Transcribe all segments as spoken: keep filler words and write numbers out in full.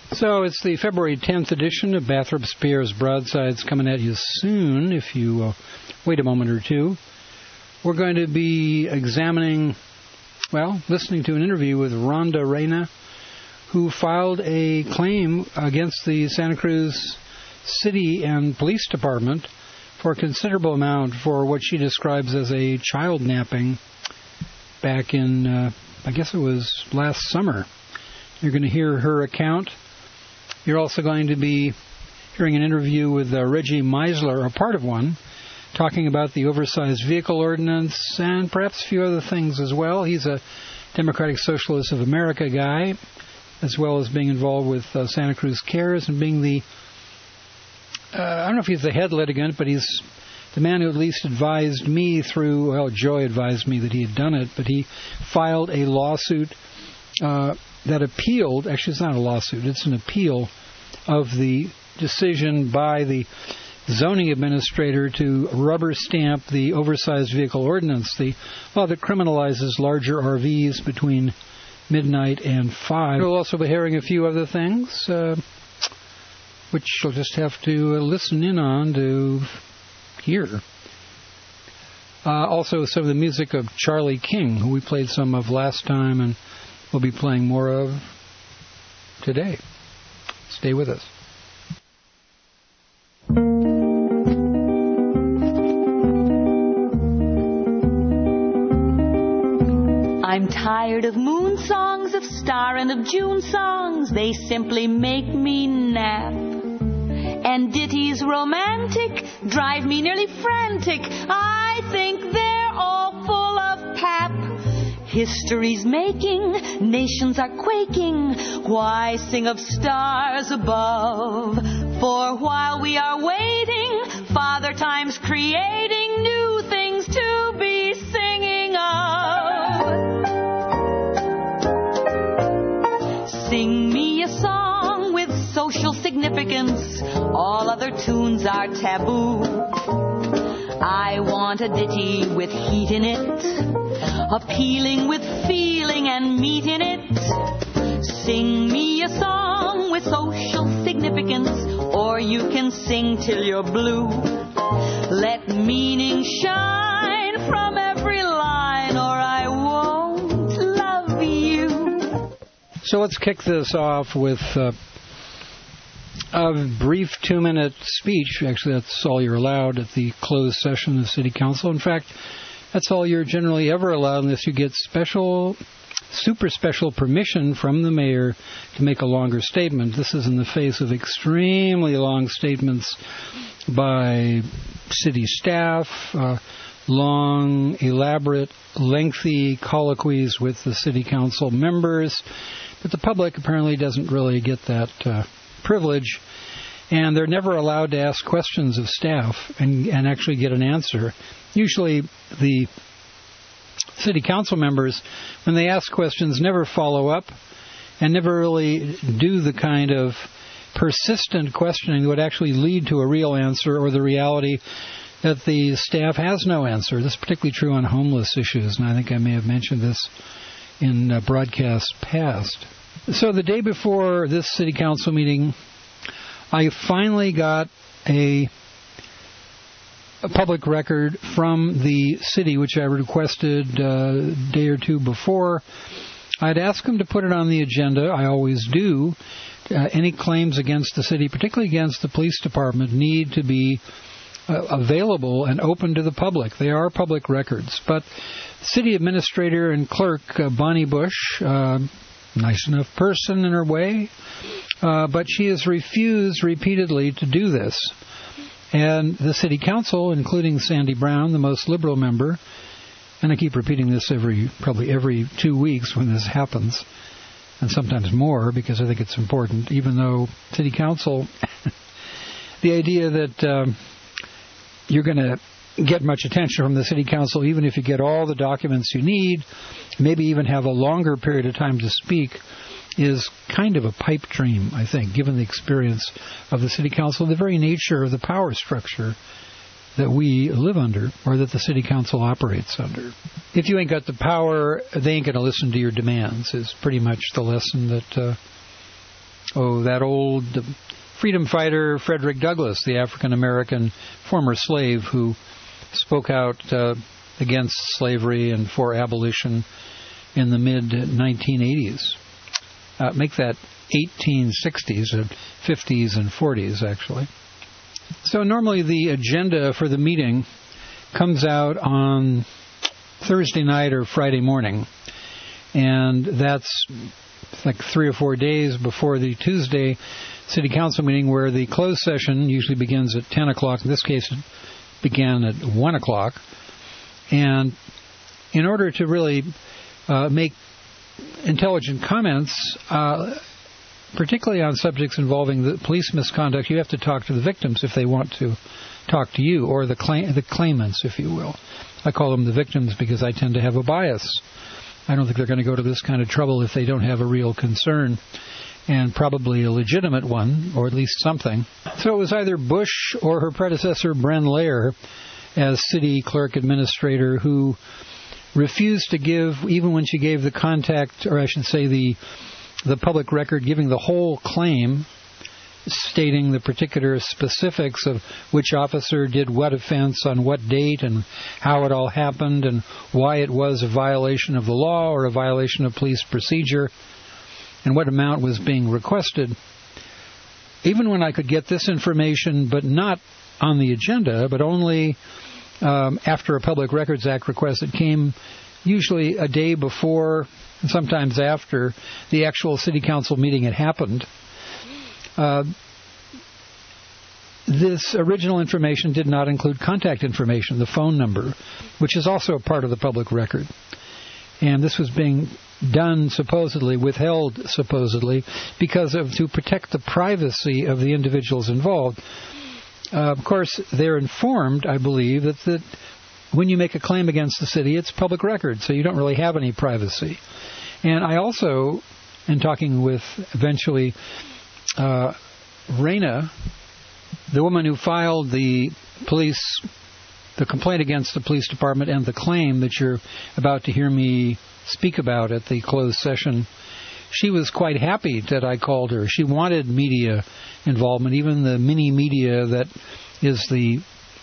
So it's the February tenth edition of Bathrop Spears Broadsides coming at you soon, if you uh, wait a moment or two. We're going to be examining, well, listening to an interview with Rhonda Reyna, who filed a claim against the Santa Cruz City and Police Department for a considerable amount for what she describes as a child napping back in, uh, I guess it was last summer. You're going to hear her account. You're also going to be hearing an interview with uh, Reggie Meisler, a part of one, talking about the oversized vehicle ordinance and perhaps a few other things as well. He's a Democratic Socialists of America guy, as well as being involved with uh, Santa Cruz Cares and being the, uh, I don't know if he's the head litigant, but he's the man who at least advised me through, well, Joy advised me that he had done it, but he filed a lawsuit uh, that appealed, actually it's not a lawsuit, it's an appeal of the decision by the zoning administrator to rubber stamp the oversized vehicle ordinance, the law that criminalizes larger R Vs between midnight and five. We'll also be hearing a few other things, uh, which you'll just have to uh, listen in on to hear. Uh, also, some of the music of Charlie King, who we played some of last time and we'll be playing more of today. Stay with us. I'm tired of moon songs, of star and of June songs. They simply make me nap. And ditties romantic drive me nearly frantic. I think they're all full of pap. History's making, nations are quaking. Why sing of stars above? For while we are waiting, Father Time's creating new things to be singing of. Sing me a song with social significance. All other tunes are taboo. I want a ditty with heat in it, appealing with feeling and meat in it. Sing me a song with social significance, or you can sing till you're blue. Let meaning shine from every line, or I won't love you. So let's kick this off with uh, a brief two-minute speech. Actually, that's all you're allowed at the closed session of the City Council. In fact, that's all you're generally ever allowed unless you get special, super special permission from the mayor to make a longer statement. This is in the face of extremely long statements by city staff, uh, long, elaborate, lengthy colloquies with the City Council members. But the public apparently doesn't really get that uh, privilege, and they're never allowed to ask questions of staff and, and actually get an answer. Usually the City Council members, when they ask questions, never follow up and never really do the kind of persistent questioning that would actually lead to a real answer or the reality that the staff has no answer. This is particularly true on homeless issues, and I think I may have mentioned this in uh, broadcasts past. So the day before this City Council meeting, I finally got a, a public record from the city, which I requested uh, a day or two before. I'd asked them to put it on the agenda. I always do. Uh, any claims against the city, particularly against the police department, need to be uh, available and open to the public. They are public records. But city administrator and clerk uh, Bonnie Bush, uh, nice enough person in her way, uh, but she has refused repeatedly to do this. And the City Council, including Sandy Brown, the most liberal member, and I keep repeating this every probably every two weeks when this happens, and sometimes more because I think it's important, even though City Council, the idea that um, you're going to get much attention from the City Council, even if you get all the documents you need, maybe even have a longer period of time to speak, is kind of a pipe dream, I think, given the experience of the City Council, the very nature of the power structure that we live under, or that the City Council operates under. If you ain't got the power, they ain't going to listen to your demands, is pretty much the lesson that uh, oh, that old freedom fighter Frederick Douglass, the African-American former slave who spoke out uh, against slavery and for abolition in the mid nineteen eighties. Uh, make that eighteen sixties, uh, fifties, and forties, actually. So normally the agenda for the meeting comes out on Thursday night or Friday morning, and that's like three or four days before the Tuesday City Council meeting, where the closed session usually begins at ten o'clock. In this case, it began at one o'clock. And in order to really uh, make intelligent comments, uh, particularly on subjects involving the police misconduct, you have to talk to the victims if they want to talk to you, or the claim, the claimants, if you will. I call them the victims because I tend to have a bias. I don't think they're going to go to this kind of trouble if they don't have a real concern, and probably a legitimate one, or at least something. So it was either Bush or her predecessor, Bren Lair, as city clerk administrator, who refused to give, even when she gave the contact, or I should say the the public record, giving the whole claim, stating the particular specifics of which officer did what offense on what date and how it all happened and why it was a violation of the law or a violation of police procedure and what amount was being requested. Even when I could get this information, but not on the agenda, but only um, after a Public Records Act request, it came usually a day before and sometimes after the actual city council meeting had happened. Uh, this original information did not include contact information, the phone number, which is also a part of the public record. And this was being done, supposedly, withheld, supposedly, because of to protect the privacy of the individuals involved. Uh, of course, they're informed, I believe, that, that when you make a claim against the city, it's public record, so you don't really have any privacy. And I also, in talking with, eventually, uh, Raina, the woman who filed the police, the complaint against the police department and the claim that you're about to hear me speak about at the closed session, she was quite happy that I called her. She wanted media involvement, even the mini media that is the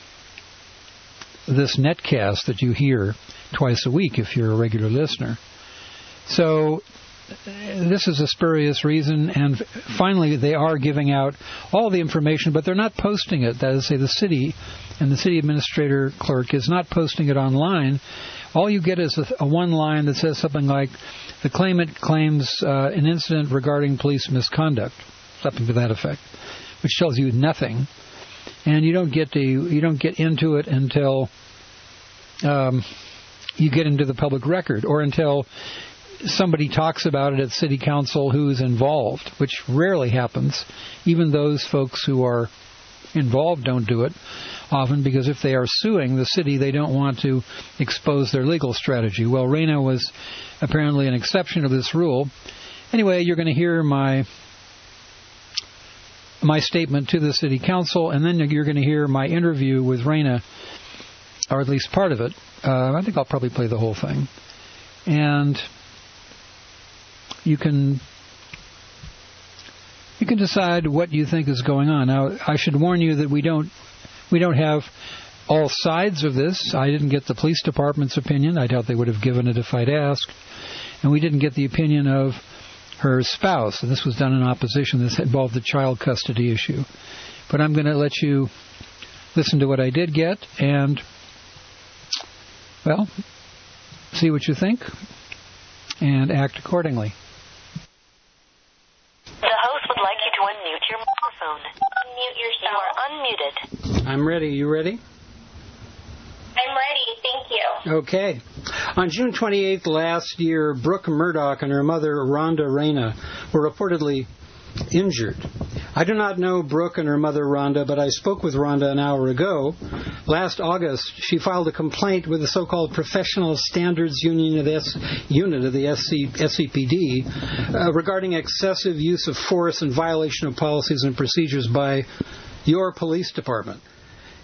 this netcast that you hear twice a week if you're a regular listener. So this is a spurious reason, and finally they are giving out all the information, but they're not posting it. That is to say, the city and the city administrator clerk is not posting it online. All you get is a, a one line that says something like, the claimant claims uh, an incident regarding police misconduct, something to that effect, which tells you nothing. And you don't get to you don't get into it until um, you get into the public record, or until somebody talks about it at city council who's involved, which rarely happens. Even those folks who are involved don't do it often, because if they are suing the city, they don't want to expose their legal strategy. Well, Raina was apparently an exception to this rule. Anyway, you're going to hear my my statement to the city council, and then you're going to hear my interview with Raina, or at least part of it. Uh, I think I'll probably play the whole thing. And you can you can decide what you think is going on. Now, I should warn you that we don't we don't have all sides of this. I didn't get the police department's opinion. I doubt they would have given it if I'd asked. And we didn't get the opinion of her spouse. And this was done in opposition. This involved the child custody issue. But I'm going to let you listen to what I did get and, well, see what you think and act accordingly. The host would like you to unmute your microphone. Unmute yourself. You are unmuted. I'm ready. You ready? I'm ready. Thank you. Okay. On June twenty-eighth last year, Brooke Murdoch and her mother, Rhonda Raina, were reportedly injured. I do not know Brooke and her mother, Rhonda, but I spoke with Rhonda an hour ago. Last August, she filed a complaint with the so-called Professional Standards Union of S, Unit of the S C P D uh, regarding excessive use of force and violation of policies and procedures by your police department.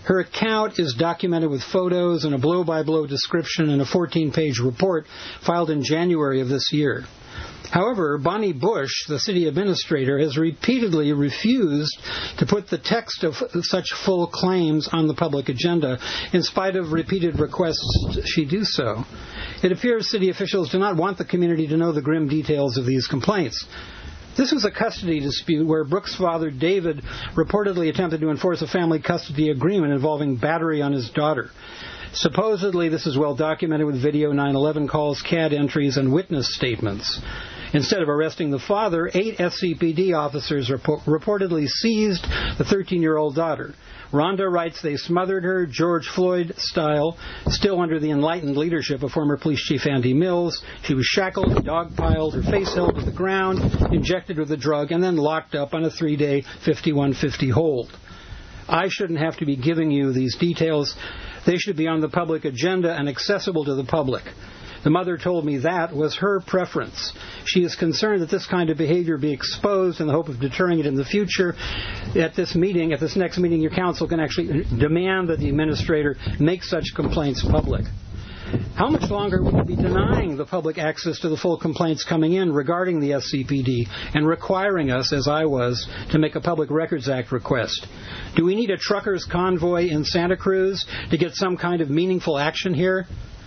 Her account is documented with photos and a blow-by-blow description in a fourteen-page report filed in January of this year. However, Bonnie Bush, the city administrator, has repeatedly refused to put the text of such full claims on the public agenda, in spite of repeated requests she do so. It appears city officials do not want the community to know the grim details of these complaints. This was a custody dispute where Brooks' father, David, reportedly attempted to enforce a family custody agreement involving battery on his daughter. Supposedly, this is well documented with video nine eleven calls, C A D entries, and witness statements. Instead of arresting the father, eight S C P D officers report- reportedly seized the thirteen-year-old daughter. Rhonda writes they smothered her, George Floyd style, still under the enlightened leadership of former police chief Andy Mills. She was shackled, dog-piled, her face held to the ground, injected with a drug, and then locked up on a three-day fifty-one fifty hold. I shouldn't have to be giving you these details. They should be on the public agenda and accessible to the public. The mother told me that was her preference. She is concerned that this kind of behavior be exposed in the hope of deterring it in the future. At this meeting, at this next meeting, your council can actually demand that the administrator make such complaints public. How much longer will you be denying the public access to the full complaints coming in regarding the S C P D and requiring us, as I was, to make a Public Records Act request? Do we need a truckers' convoy in Santa Cruz to get some kind of meaningful action here?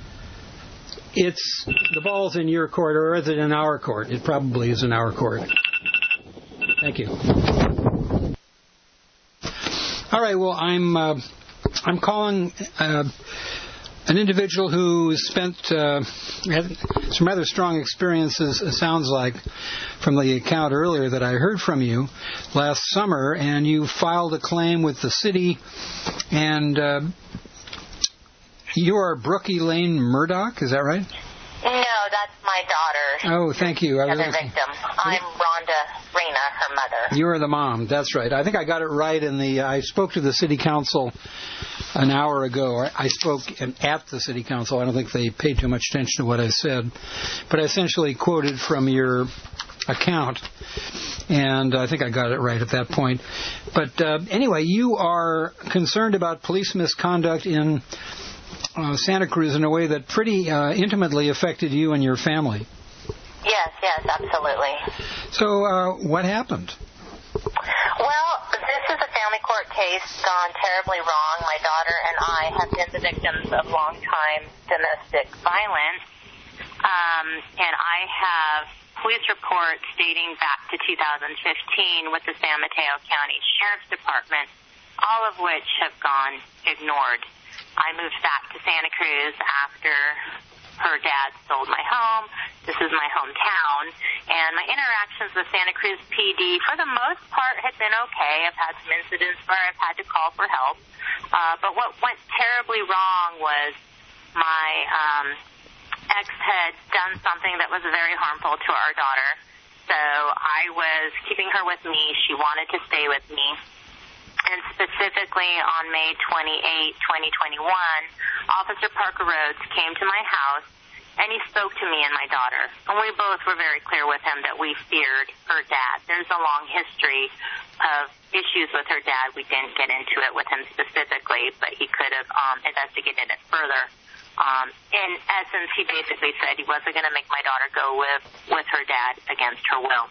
It's the ball's in your court, or is it in our court? It probably is in our court. Thank you. All right. Well, I'm uh, I'm calling uh, an individual who spent uh, had some rather strong experiences. It sounds like from the account earlier that I heard from you last summer, and you filed a claim with the city and. Uh, You are Brookie Lane Murdoch, is that right? No, that's my daughter. Oh, thank you. I was was a victim. I'm Rhonda Reyna, her mother. You are the mom. That's right. I think I got it right in the. I spoke to the city council an hour ago. I spoke at the city council. I don't think they paid too much attention to what I said, but I essentially quoted from your account, and I think I got it right at that point. But uh, anyway, you are concerned about police misconduct in Uh, Santa Cruz in a way that pretty uh, intimately affected you and your family. Yes, yes, absolutely. So, uh, what happened? Well, this is a family court case gone terribly wrong. My daughter and I have been the victims of long-time domestic violence, um, and I have police reports dating back to two thousand fifteen with the San Mateo County Sheriff's Department, all of which have gone ignored. I moved back to Santa Cruz after her dad sold my home. This is my hometown. And my interactions with Santa Cruz P D, for the most part, had been okay. I've had some incidents where I've had to call for help. Uh, but what went terribly wrong was my um, ex had done something that was very harmful to our daughter. So I was keeping her with me. She wanted to stay with me. And specifically on May twenty-eighth, twenty twenty-one, Officer Parker Rhodes came to my house, and he spoke to me and my daughter. And we both were very clear with him that we feared her dad. There's a long history of issues with her dad. We didn't get into it with him specifically, but he could have um, investigated it further. Um, in essence, he basically said he wasn't going to make my daughter go with, with her dad against her will.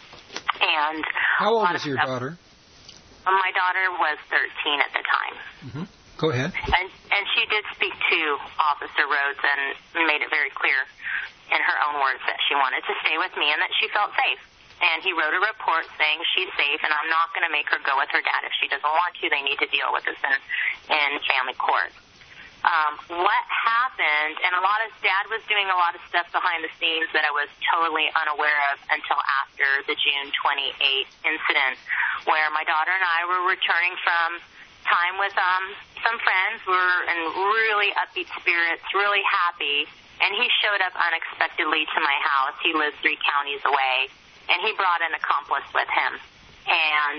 And how old is your daughter? My daughter was thirteen at the time. Mm-hmm. Go ahead. And and she did speak to Officer Rhodes and made it very clear in her own words that she wanted to stay with me and that she felt safe. And he wrote a report saying she's safe and I'm not going to make her go with her dad. If she doesn't want to, they need to deal with this in, in family court. Um, what happened, and a lot of, Dad was doing a lot of stuff behind the scenes that I was totally unaware of until after the June twenty-eighth incident, where my daughter and I were returning from time with um, some friends. We were in really upbeat spirits, really happy, and he showed up unexpectedly to my house. He lives three counties away, and he brought an accomplice with him. And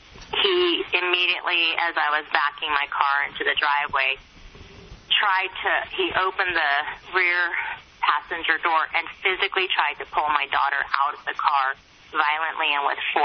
he immediately, as I was backing my car into the driveway, tried to, he opened the rear passenger door and physically tried to pull my daughter out of the car violently and with force.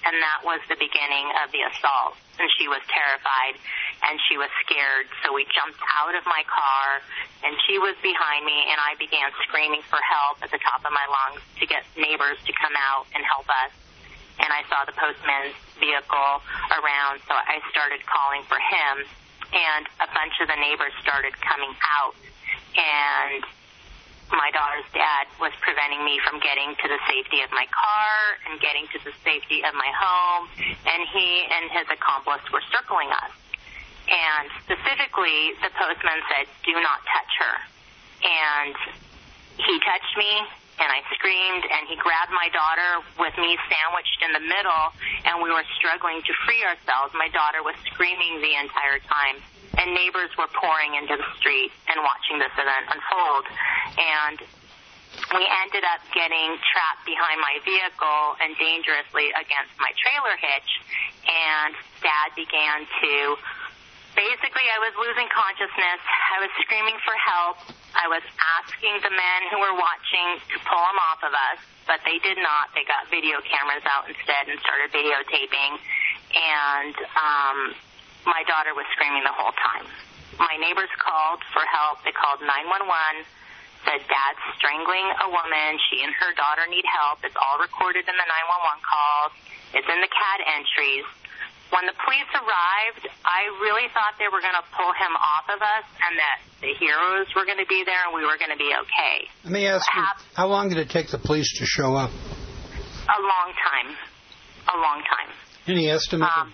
and that was the beginning of the assault. And she was terrified, and she was scared. So we jumped out of my car, and she was behind me, and I began screaming for help at the top of my lungs to get neighbors to come out and help us. And I saw the postman's vehicle around, so I started calling for him, and a bunch of the neighbors started coming out, and my daughter's dad was preventing me from getting to the safety of my car and getting to the safety of my home, and he and his accomplice were circling us. And specifically, the postman said, "Do not touch her." And he touched me, and I screamed, and he grabbed my daughter with me sandwiched in the middle, and we were struggling to free ourselves. My daughter was screaming the entire time, and neighbors were pouring into the street and watching this event unfold. And we ended up getting trapped behind my vehicle and dangerously against my trailer hitch, and Dad began to, basically I was losing consciousness. I was screaming for help. I was asking the men who were watching to pull him off of us, but they did not. They got video cameras out instead and started videotaping, and um, my daughter was screaming the whole time. My neighbors called for help. They called nine one one, said Dad's strangling a woman. She and her daughter need help. It's all recorded in the nine one one calls. It's in the C A D entries. When the police arrived, I really thought they were going to pull him off of us and that the heroes were going to be there and we were going to be okay. Let me ask you, how long did it take the police to show up? A long time. A long time. Any estimate? Um,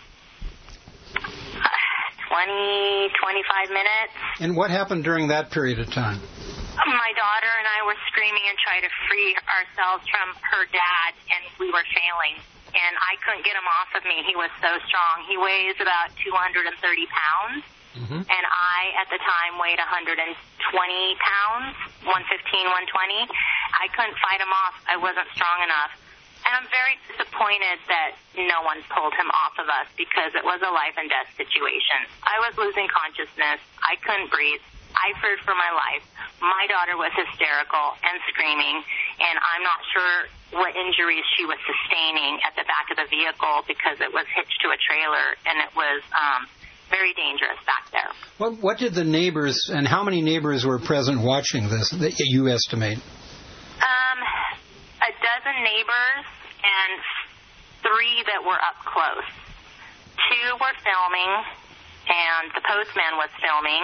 twenty, twenty-five minutes. And what happened during that period of time? My daughter and I were screaming and trying to free ourselves from her dad, and we were failing. And I couldn't get him off of me. He was so strong. He weighs about two hundred thirty pounds, mm-hmm. and I, at the time, weighed one hundred twenty pounds, one fifteen, one twenty. I couldn't fight him off. I wasn't strong enough. And I'm very disappointed that no one pulled him off of us because it was a life and death situation. I was losing consciousness. I couldn't breathe. I feared for my life. My daughter was hysterical and screaming, and I'm not sure what injuries she was sustaining at the back of the vehicle because it was hitched to a trailer, and it was um, very dangerous back there. What, what did the neighbors, and how many neighbors were present watching this, that you estimate? Um, a dozen neighbors and three that were up close. Two were filming, and the postman was filming.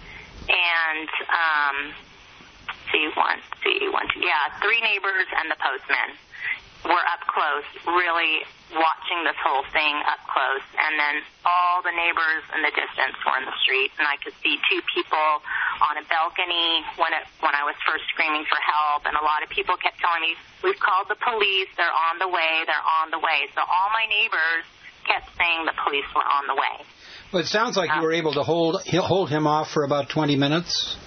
And, um, see, one, see, one, two, yeah, three neighbors and the postman were up close, really watching this whole thing up close. And then all the neighbors in the distance were in the street, and I could see two people on a balcony when it, when I was first screaming for help. And a lot of people kept telling me, "We've called the police, they're on the way, they're on the way." So all my neighbors kept saying the police were on the way. Well, it sounds like you were able to hold hold him off for about twenty minutes.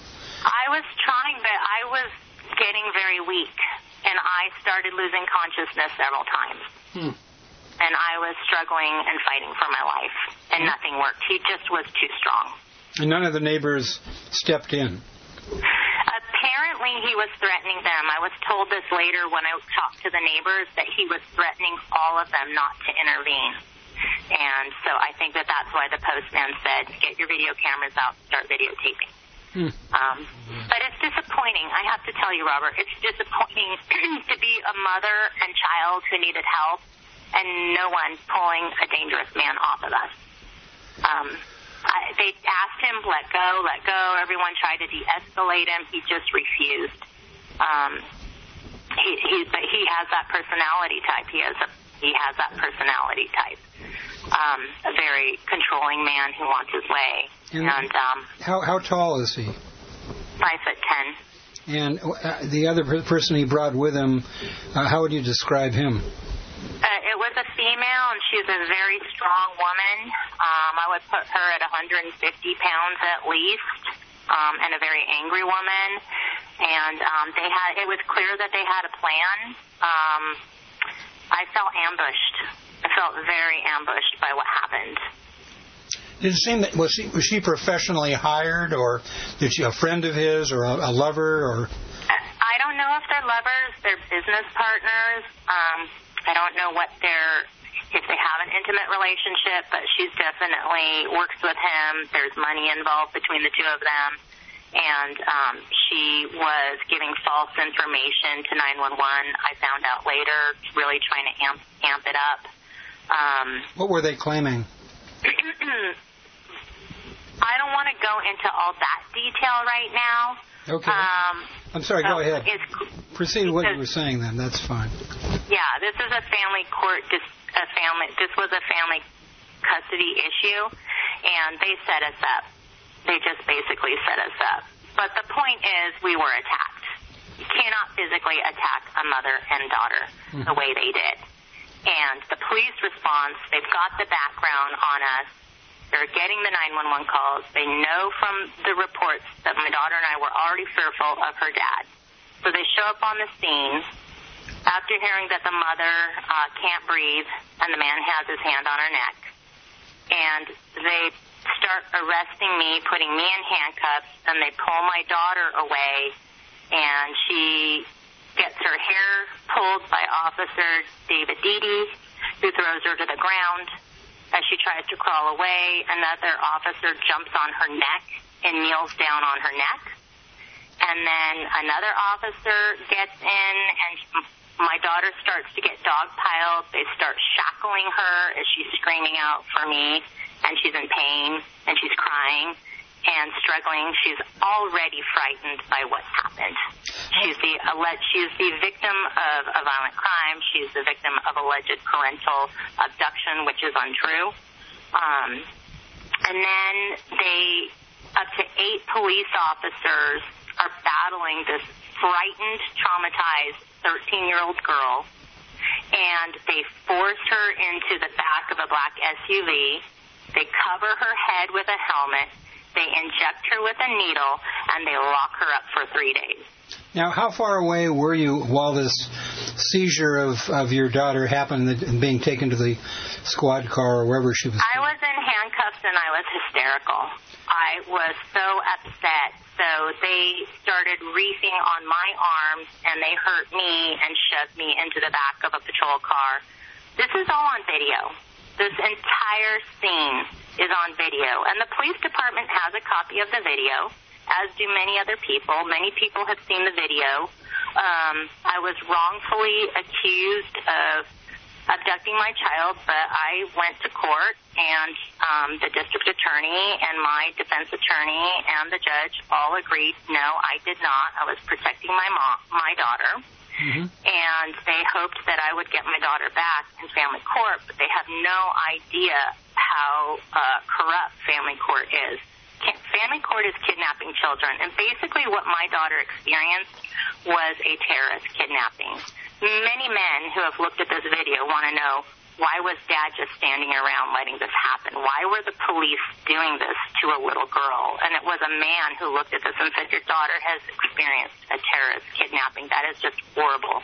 I was trying, but I was getting very weak, and I started losing consciousness several times. Hmm. And I was struggling and fighting for my life, and hmm. nothing worked. He just was too strong. And none of the neighbors stepped in? Apparently, he was threatening them. I was told this later when I talked to the neighbors, that he was threatening all of them not to intervene. And so I think that that's why the postman said, "Get your video cameras out, start videotaping." Hmm. Um, but it's disappointing. I have to tell you, Robert, it's disappointing to be a mother and child who needed help and no one pulling a dangerous man off of us. Um, I, they asked him, let go, let go. Everyone tried to de-escalate him. He just refused. Um, he, he, but he has that personality type. He has a He has that personality type. Um, a very controlling man who wants his way. And, and um, how how tall is he? Five foot ten. And uh, the other person he brought with him, uh, how would you describe him? Uh, it was a female, and she's a very strong woman. Um, I would put her at one hundred fifty pounds at least, um, and a very angry woman. And um, they had. It was clear that they had a plan. Um, I felt ambushed. I felt very ambushed by what happened. Did it seem that was she was she professionally hired, or did she a friend of his, or a, a lover, or? I don't know if they're lovers. They're business partners. Um, I don't know what their if they have an intimate relationship, but she's definitely works with him. There's money involved between the two of them. And um, she was giving false information to nine one one. I found out later, really trying to amp, amp it up. Um, what were they claiming? I don't want to go into all that detail right now. Okay. Um, I'm sorry, go ahead. Proceed with what you were saying then. That's fine. Yeah, this is a family court, a family, this was a family custody issue, and they set us up. They just basically set us up. But the point is, we were attacked. You cannot physically attack a mother and daughter mm-hmm. the way they did. And the police response, they've got the background on us. They're getting the nine one one calls. They know from the reports that my daughter and I were already fearful of her dad. So they show up on the scene after hearing that the mother uh, can't breathe and the man has his hand on her neck. And they start arresting me, putting me in handcuffs, and they pull my daughter away, and she gets her hair pulled by Officer David Deedy, who throws her to the ground. As she tries to crawl away, another officer jumps on her neck and kneels down on her neck. And then another officer gets in, and my daughter starts to get dogpiled. They start shackling her as she's screaming out for me, and she's in pain, and she's crying and struggling. She's already frightened by what's happened. She's the alleged, she's the victim of a violent crime. She's the victim of alleged parental abduction, which is untrue. Um, and then they, up to eight police officers are battling this frightened, traumatized thirteen-year-old girl, and they force her into the back of a black S U V. They cover her head with a helmet. They inject her with a needle, and they lock her up for three days. Now, how far away were you while this seizure of, of your daughter happened and being taken to the squad car or wherever she was? I was in handcuffs, and I was hysterical. I was so upset. So they started reefing on my arms, and they hurt me and shoved me into the back of a patrol car. This is all on video. This entire scene is on video, and the police department has a copy of the video, as do many other people. Many people have seen the video. Um, I was wrongfully accused of abducting my child, but I went to court, and um, the district attorney and my defense attorney and the judge all agreed, no, I did not. I was protecting my mom, my daughter. Mm-hmm. And they hoped that I would get my daughter back in family court, but they have no idea how uh, corrupt family court is. Family court is kidnapping children, and basically what my daughter experienced was a terrorist kidnapping. Many men who have looked at this video want to know, why was Dad just standing around letting this happen? Why were the police doing this to a little girl? And it was a man who looked at this and said, your daughter has experienced a terrorist kidnapping. That is just horrible.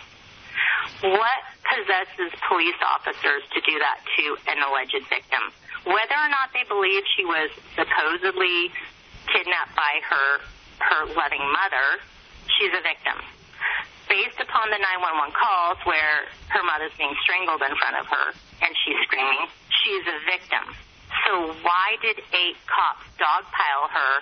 What possesses police officers to do that to an alleged victim? Whether or not they believe she was supposedly kidnapped by her, her loving mother, she's a victim. Based upon the nine one one calls where her mother's being strangled in front of her and she's screaming, she's a victim. So why did eight cops dogpile her,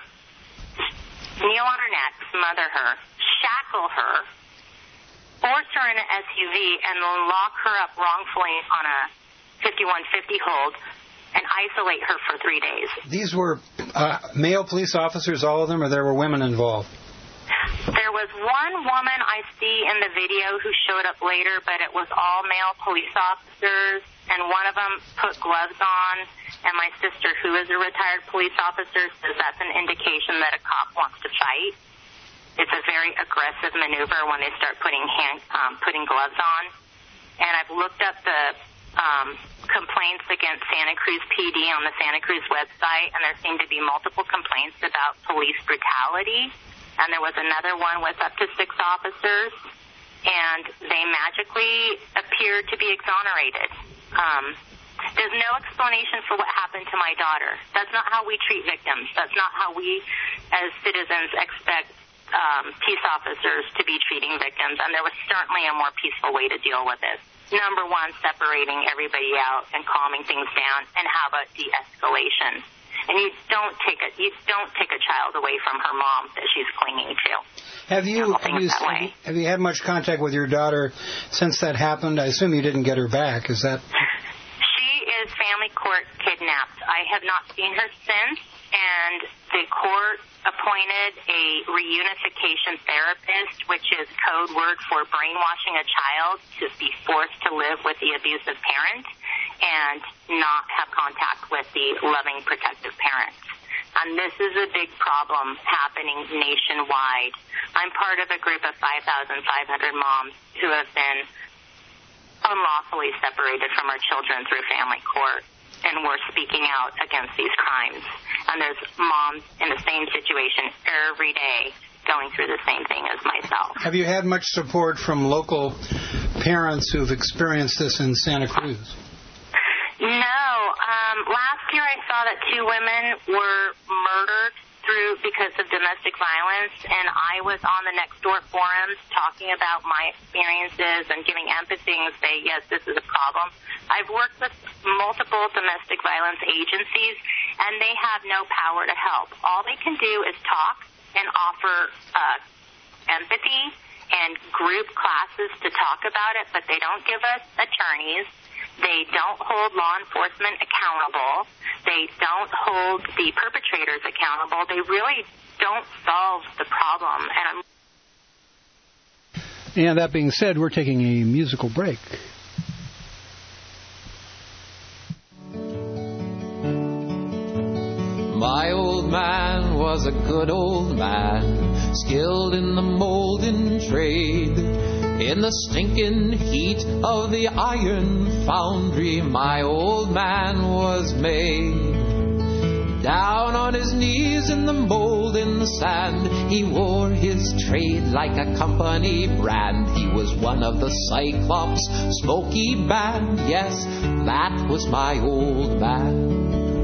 kneel on her neck, smother her, shackle her, force her in an S U V, and lock her up wrongfully on a fifty-one fifty hold and isolate her for three days? These were uh, male police officers, all of them, or there were women involved? There was one woman I see in the video who showed up later, but it was all male police officers, and one of them put gloves on, and my sister, who is a retired police officer, says that's an indication that a cop wants to fight. It's a very aggressive maneuver when they start putting hand, um, putting gloves on. And I've looked up the um, complaints against Santa Cruz P D on the Santa Cruz website, and there seem to be multiple complaints about police brutality. And there was another one with up to six officers, and they magically appeared to be exonerated. Um, there's no explanation for what happened to my daughter. That's not how we treat victims. That's not how we, as citizens, expect um, peace officers to be treating victims, and there was certainly a more peaceful way to deal with this. number one, separating everybody out and calming things down, and how about de-escalation? And you don't take a you don't take a child away from her mom that she's clinging to. Have you have you, have you had much contact with your daughter since that happened? I assume you didn't get her back. Is that? She is family court kidnapped. I have not seen her since, and the court appointed a reunification therapist, which is code word for brainwashing a child to be forced to live with the abusive parent and not have contact with the loving, protective parent. And this is a big problem happening nationwide. I'm part of a group of five thousand five hundred moms who have been unlawfully separated from our children through family court, and we're speaking out against these crimes. And there's moms in the same situation every day going through the same thing as myself. Have you had much support from local parents who've experienced this in Santa Cruz? No. Um, last year I saw that two women were murdered through because of domestic violence, and I was on the next door forums talking about my experiences and giving empathy and say, yes, this is a problem. I've worked with multiple domestic violence agencies, and they have no power to help. All they can do is talk and offer uh, empathy and group classes to talk about it, but they don't give us attorneys. They don't hold law enforcement accountable. They don't hold the perpetrators accountable. They really don't solve the problem. And, I'm and that being said, we're taking a musical break. My old man was a good old man, skilled in the molding trade. In the stinking heat of the iron foundry, my old man was made. Down on his knees in the molding sand, he wore his trade like a company brand. He was one of the Cyclops Smoky Band. Yes, that was my old man.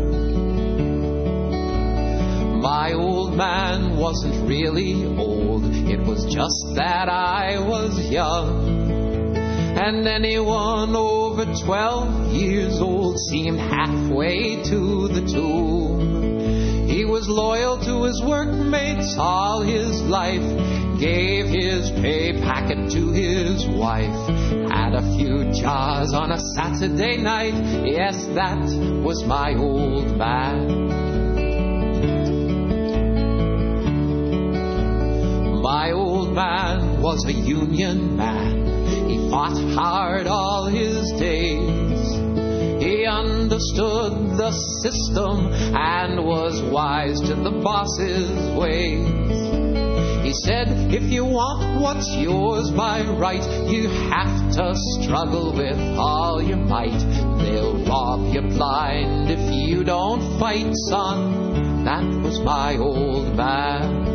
My old man wasn't really old, it was just that I was young. And anyone over twelve years old seemed halfway to the tomb. He was loyal to his workmates all his life, gave his pay packet to his wife, had a few jars on a Saturday night. Yes, that was my old man. My old man was a union man. He fought hard all his days. He understood the system and was wise to the boss's ways. He said, if you want what's yours by right, you have to struggle with all your might. They'll rob you blind if you don't fight, son. That was my old man.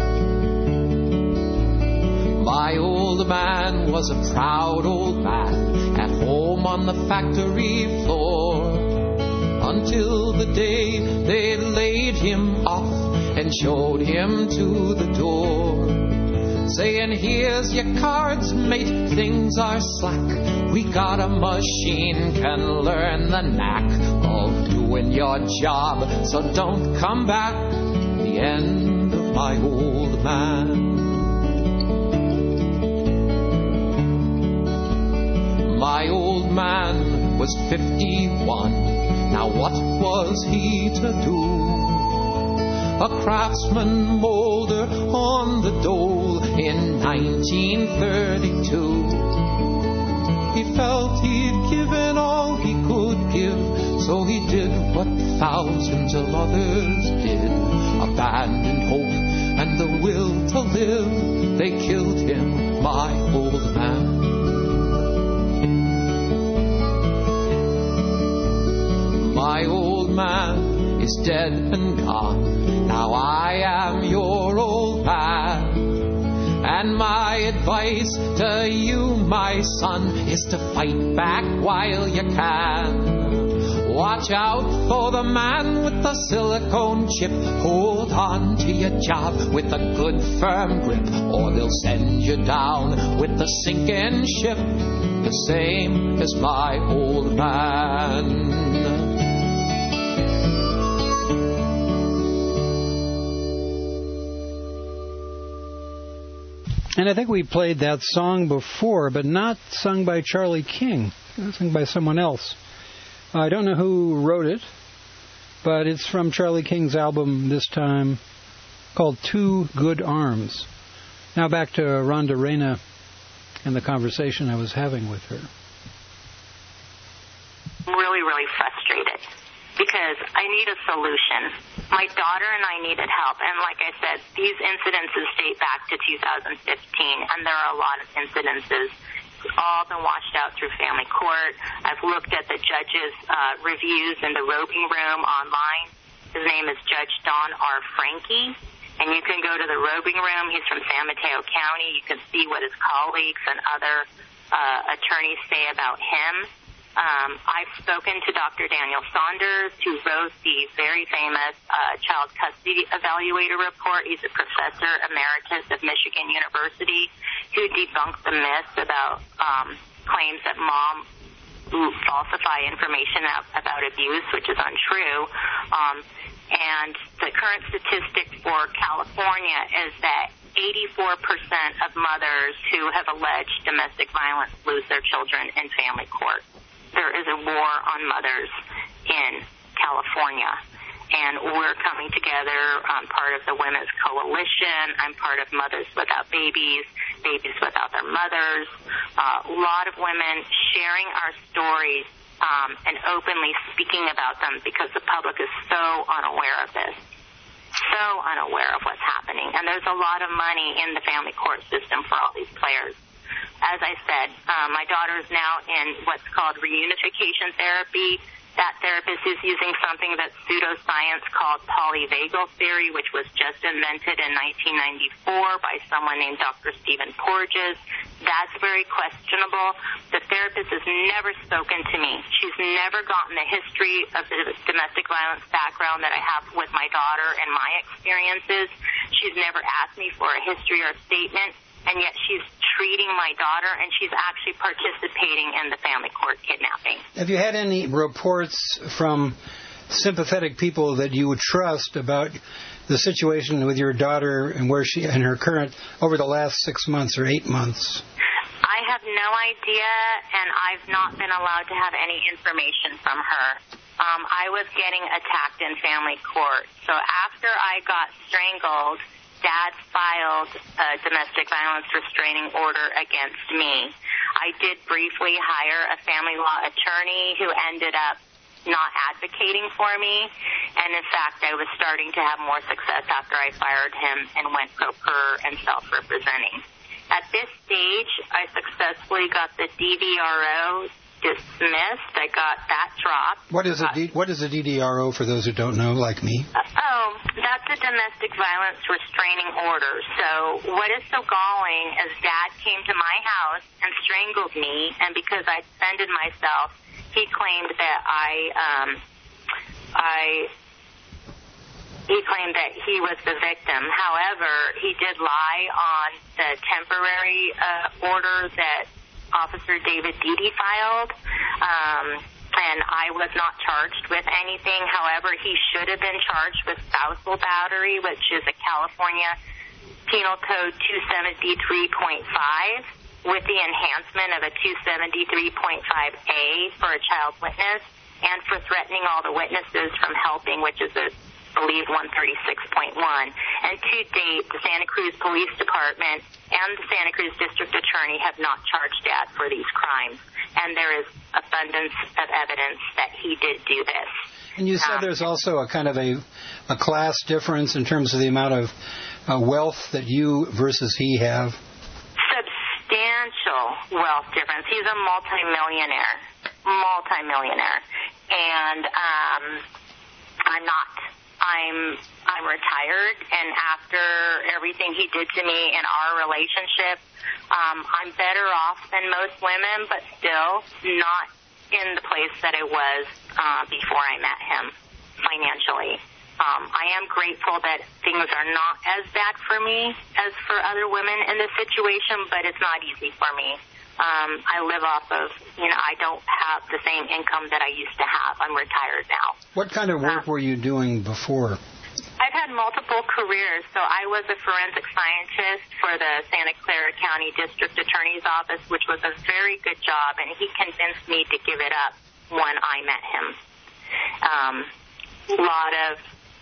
My old man was a proud old man, at home on the factory floor, until the day they laid him off and showed him to the door, saying, here's your cards, mate, things are slack. We got a machine can learn the knack of doing your job, so don't come back. The end of my old man. My old man was fifty-one. Now what was he to do? A craftsman molder on the dole in nineteen thirty-two. He felt he'd given all he could give, so he did what thousands of others did. Abandoned hope and the will to live, they killed him, my old man. My old man is dead and gone. Now I am your old man. And my advice to you, my son, is to fight back while you can. Watch out for the man with the silicone chip. Hold on to your job with a good firm grip, or they'll send you down with the sinking ship, the same as my old man. And I think we played that song before, but not sung by Charlie King. It was sung by someone else. I don't know who wrote it, but it's from Charlie King's album this time called Two Good Arms. Now back to Rhonda Reyna and the conversation I was having with her. Really, really frustrated because I need a solution. My daughter and I needed help, and like I said, these incidences date back to two thousand fifteen, and there are a lot of incidences. All been washed out through family court. I've looked at the judge's uh, reviews in the roping room online. His name is Judge Don R. Frankie, and you can go to the roping room. He's from San Mateo County. You can see what his colleagues and other uh, attorneys say about him. Um, I've spoken to Doctor Daniel Saunders, who wrote the very famous uh, Child Custody Evaluator report. He's a professor emeritus of Michigan University who debunked the myths about um, claims that mom falsify information about abuse, which is untrue. Um, and the current statistic for California is that eighty-four percent of mothers who have alleged domestic violence lose their children in family court. There is a war on mothers in California, and we're coming together. I'm part of the Women's Coalition. I'm part of Mothers Without Babies, Babies Without Their Mothers. Uh, a lot of women sharing our stories um, and openly speaking about them because the public is so unaware of this, so unaware of what's happening. And there's a lot of money in the family court system for all these players. As I said, uh, my daughter is now in what's called reunification therapy. That therapist is using something that's pseudoscience called polyvagal theory, which was just invented in nineteen ninety-four by someone named Doctor Stephen Porges. That's very questionable. The therapist has never spoken to me. She's never gotten the history of the domestic violence background that I have with my daughter and my experiences. She's never asked me for a history or a statement. And yet she's treating my daughter, and she's actually participating in the family court kidnapping. Have you had any reports from sympathetic people that you would trust about the situation with your daughter and where she and her current over the last six months or eight months? I have no idea, and I've not been allowed to have any information from her. Um, I was getting attacked in family court. So after I got strangled, Dad filed a domestic violence restraining order against me. I did briefly hire a family law attorney who ended up not advocating for me. And in fact, I was starting to have more success after I fired him and went pro per and self-representing. At this stage, I successfully got the D D R O dismissed. I got that dropped. What is a D- what is a D D R O for those who don't know, like me? Uh, oh, that's a domestic violence restraining order. So what is so galling is Dad came to my house and strangled me, and because I defended myself, he claimed that I, um, I, he claimed that he was the victim. However, he did lie on the temporary uh, order that Officer David Deedy filed, um, and I was not charged with anything. However, he should have been charged with spousal battery, which is a California Penal Code two seventy-three point five, with the enhancement of a two seventy-three point five A for a child witness, and for threatening all the witnesses from helping, which is a I believe one thirty-six point one. And to date, the Santa Cruz Police Department and the Santa Cruz District Attorney have not charged Dad for these crimes. And there is abundance of evidence that he did do this. And you said um, there's also a kind of a, a class difference in terms of the amount of uh, wealth that you versus he have? Substantial wealth difference. He's a multimillionaire. Multimillionaire. And um, I'm not. I'm I'm retired, and after everything he did to me in our relationship, um, I'm better off than most women, but still not in the place that I was uh, before I met him financially. Um, I am grateful that things are not as bad for me as for other women in this situation, but it's not easy for me. Um, I live off of, you know, I don't have the same income that I used to have. I'm retired now. What kind of work uh, were you doing before? I've had multiple careers. So I was a forensic scientist for the Santa Clara County District Attorney's Office, which was a very good job, and he convinced me to give it up when I met him. Um, a lot of,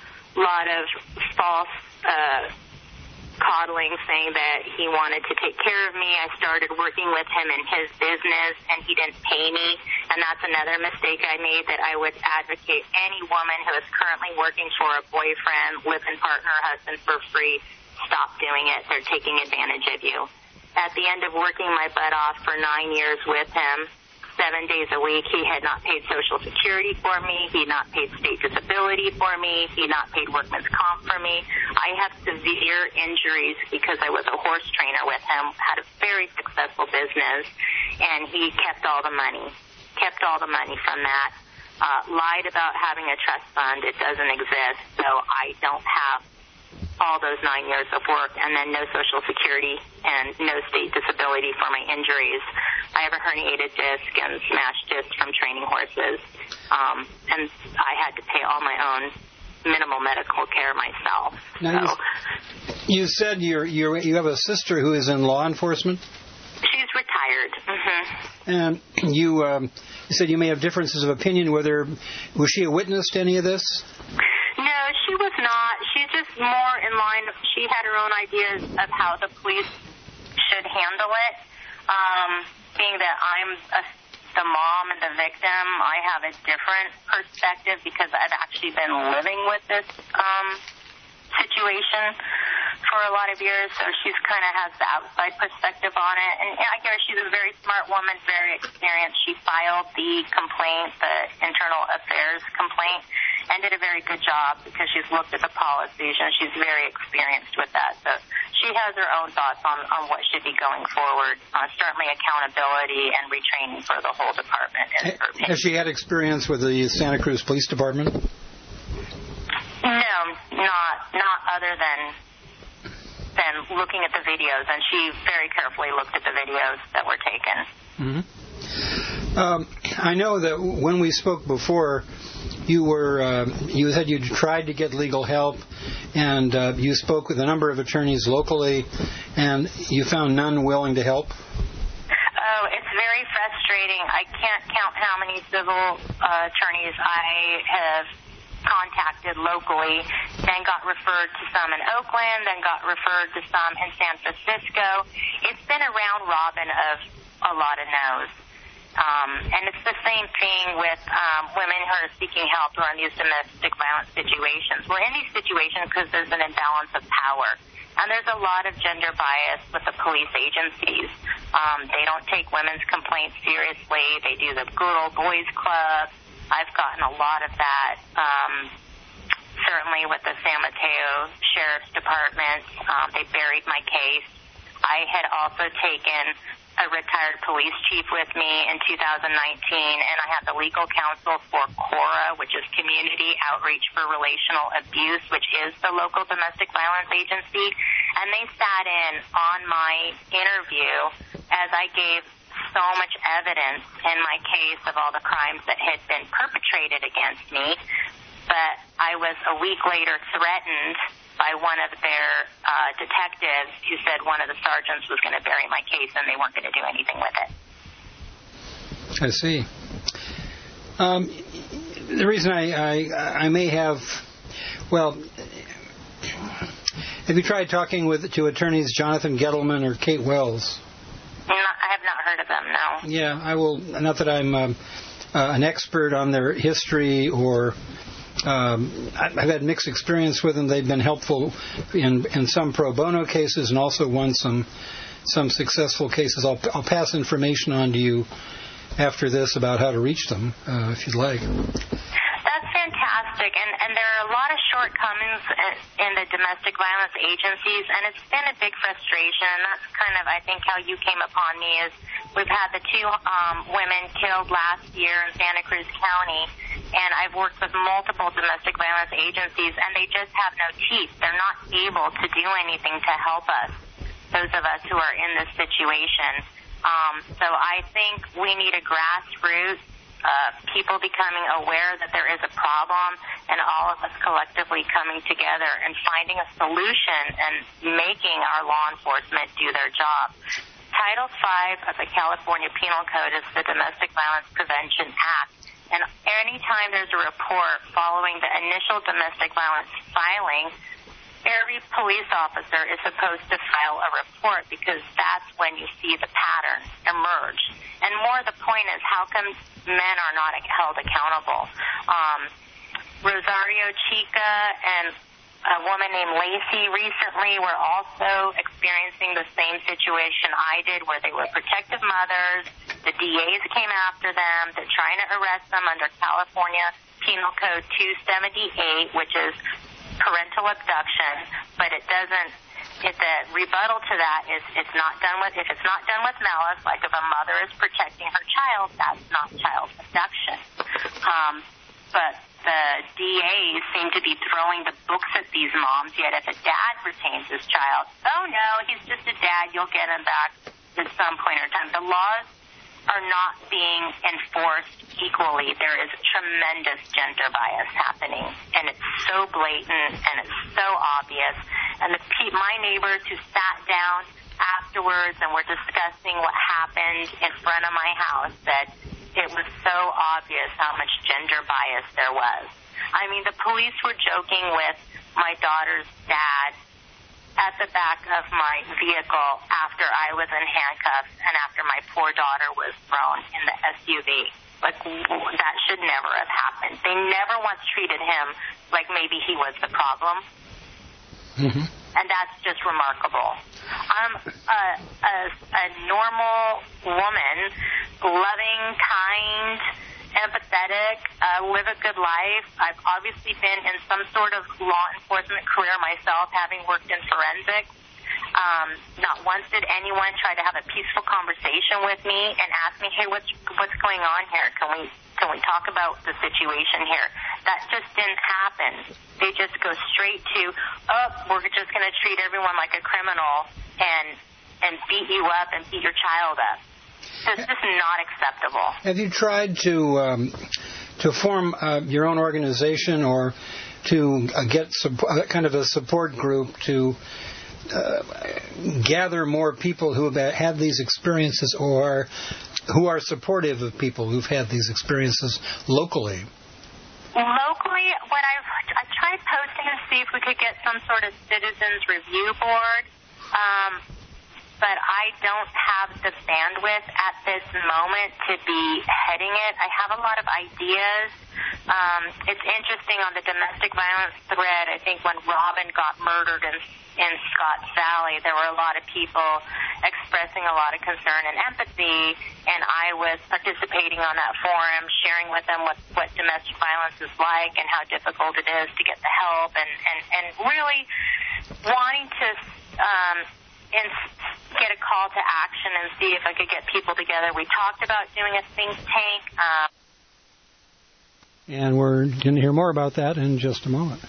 lot of false uh, coddling, saying that he wanted to take care of me. I started working with him in his business, and he didn't pay me. And that's another mistake I made, that I would advocate any woman who is currently working for a boyfriend, live-in partner, husband for free, stop doing it. They're taking advantage of you. At the end of working my butt off for nine years with him, seven days a week, he had not paid Social Security for me. He had not paid state disability for me. He had not paid workman's comp for me. I have severe injuries because I was a horse trainer with him, had a very successful business, and he kept all the money, kept all the money from that, uh, lied about having a trust fund. It doesn't exist, so I don't have all those nine years of work, and then no Social Security and no state disability for my injuries. I have a herniated disc and smashed disc from training horses, um, and I had to pay all my own minimal medical care myself. Now, so, you, you said you're, you're, you have a sister who is in law enforcement? She's retired. Mm-hmm. And you, um, you said you may have differences of opinion. Whether was she a witness to any of this? No, she was not. She's just more in line. She had her own ideas of how the police should handle it. Um, being that I'm a, the mom and the victim, I have a different perspective because I've actually been living with this um, situation for a lot of years. So she's kind of has the outside perspective on it. And I guess she's a very smart woman, very experienced. She filed the complaint, the internal affairs complaint, and did a very good job because she's looked at the policies and she's very experienced with that. So she has her own thoughts on, on what should be going forward. Uh, certainly accountability and retraining for the whole department. Is her opinion. Has she had experience with the Santa Cruz Police Department? No, not not other than than looking at the videos, and she very carefully looked at the videos that were taken. Mm-hmm. Um, I know that when we spoke before, you were uh, you said you tried to get legal help, and uh, you spoke with a number of attorneys locally, and you found none willing to help. Oh, it's very frustrating. I can't count how many civil uh, attorneys I have contacted locally, then got referred to some in Oakland, then got referred to some in San Francisco. It's been a round robin of a lot of no's. Um, and it's the same thing with um, women who are seeking help who are in these domestic violence situations. We're in these situations because there's an imbalance of power. And there's a lot of gender bias with the police agencies. Um, they don't take women's complaints seriously. They do the good old boys club. I've gotten a lot of that, um, certainly with the San Mateo Sheriff's Department. Um, they buried my case. I had also taken a retired police chief with me in two thousand nineteen, and I had the legal counsel for CORA, which is Community Outreach for Relational Abuse, which is the local domestic violence agency. And they sat in on my interview as I gave so much evidence in my case of all the crimes that had been perpetrated against me. But I was a week later threatened by one of their uh, detectives who said one of the sergeants was going to bury my case and they weren't going to do anything with it. I see. Um, the reason I, I I may have, well, have you tried talking with to attorneys Jonathan Gettleman or Kate Wells? No, I have not heard of them, no. Yeah, I will. Not that I'm um, uh, an expert on their history or. Um, I've had mixed experience with them. They've been helpful in in some pro bono cases and also won some some successful cases. I'll I'll pass information on to you after this about how to reach them, uh, if you'd like. That's fantastic, and, and there are a lot of shortcomings in the domestic violence agencies, and it's been a big frustration. And that's kind of, I think, how you came upon me is we've had the two um, women killed last year in Santa Cruz County, and I've worked with multiple domestic violence agencies, and they just have no teeth. They're not able to do anything to help us, those of us who are in this situation. Um, so I think we need a grassroots Uh, people becoming aware that there is a problem and all of us collectively coming together and finding a solution and making our law enforcement do their job. Title five of the California Penal Code is the Domestic Violence Prevention Act. And anytime there's a report following the initial domestic violence filing, every police officer is supposed to file a report because that's when you see the pattern emerge. And more the point is, how come men are not held accountable? Um, Rosario Chica and a woman named Lacey recently were also experiencing the same situation I did, where they were protective mothers. The D As came after them. They're trying to arrest them under California Penal Code two seventy-eight, which is parental abduction, but it doesn't, it, the rebuttal to that is it's not done with, if it's not done with malice, like if a mother is protecting her child, that's not child abduction. Um, but the D As seem to be throwing the books at these moms, yet if a dad retains his child, oh no, he's just a dad, you'll get him back at some point in time. The laws are not being enforced equally. There is tremendous gender bias happening, and it's so blatant and it's so obvious. And the pe- my neighbors who sat down afterwards and were discussing what happened in front of my house said it was so obvious how much gender bias there was. I mean, the police were joking with my daughter's dad at the back of my vehicle after I was in handcuffs and after my poor daughter was thrown in the S U V. Like, that should never have happened. They never once treated him like maybe he was the problem. Mm-hmm. And that's just remarkable. I'm a, a, a normal woman, loving, kind, empathetic, uh, live a good life. I've obviously been in some sort of law enforcement career myself, having worked in forensics. Um, not once did anyone try to have a peaceful conversation with me and ask me, hey, what's what's going on here? Can we can we talk about the situation here? That just didn't happen. They just go straight to, oh, we're just going to treat everyone like a criminal and and beat you up and beat your child up. It's just not acceptable. Have you tried to um, to form uh, your own organization or to uh, get sub- uh, kind of a support group to uh, gather more people who have had these experiences or who are supportive of people who've had these experiences locally? Locally, what I've I tried posting to see if we could get some sort of citizens review board. Um, but I don't have the bandwidth at this moment to be heading it. I have a lot of ideas. Um, it's interesting on the domestic violence thread, I think when Robin got murdered in, in Scotts Valley, there were a lot of people expressing a lot of concern and empathy, and I was participating on that forum, sharing with them what, what domestic violence is like and how difficult it is to get the help, and, and, and really wanting to um, and get a call to action and see if I could get people together. We talked about doing a think tank. Um, and we're going to hear more about that in just a moment.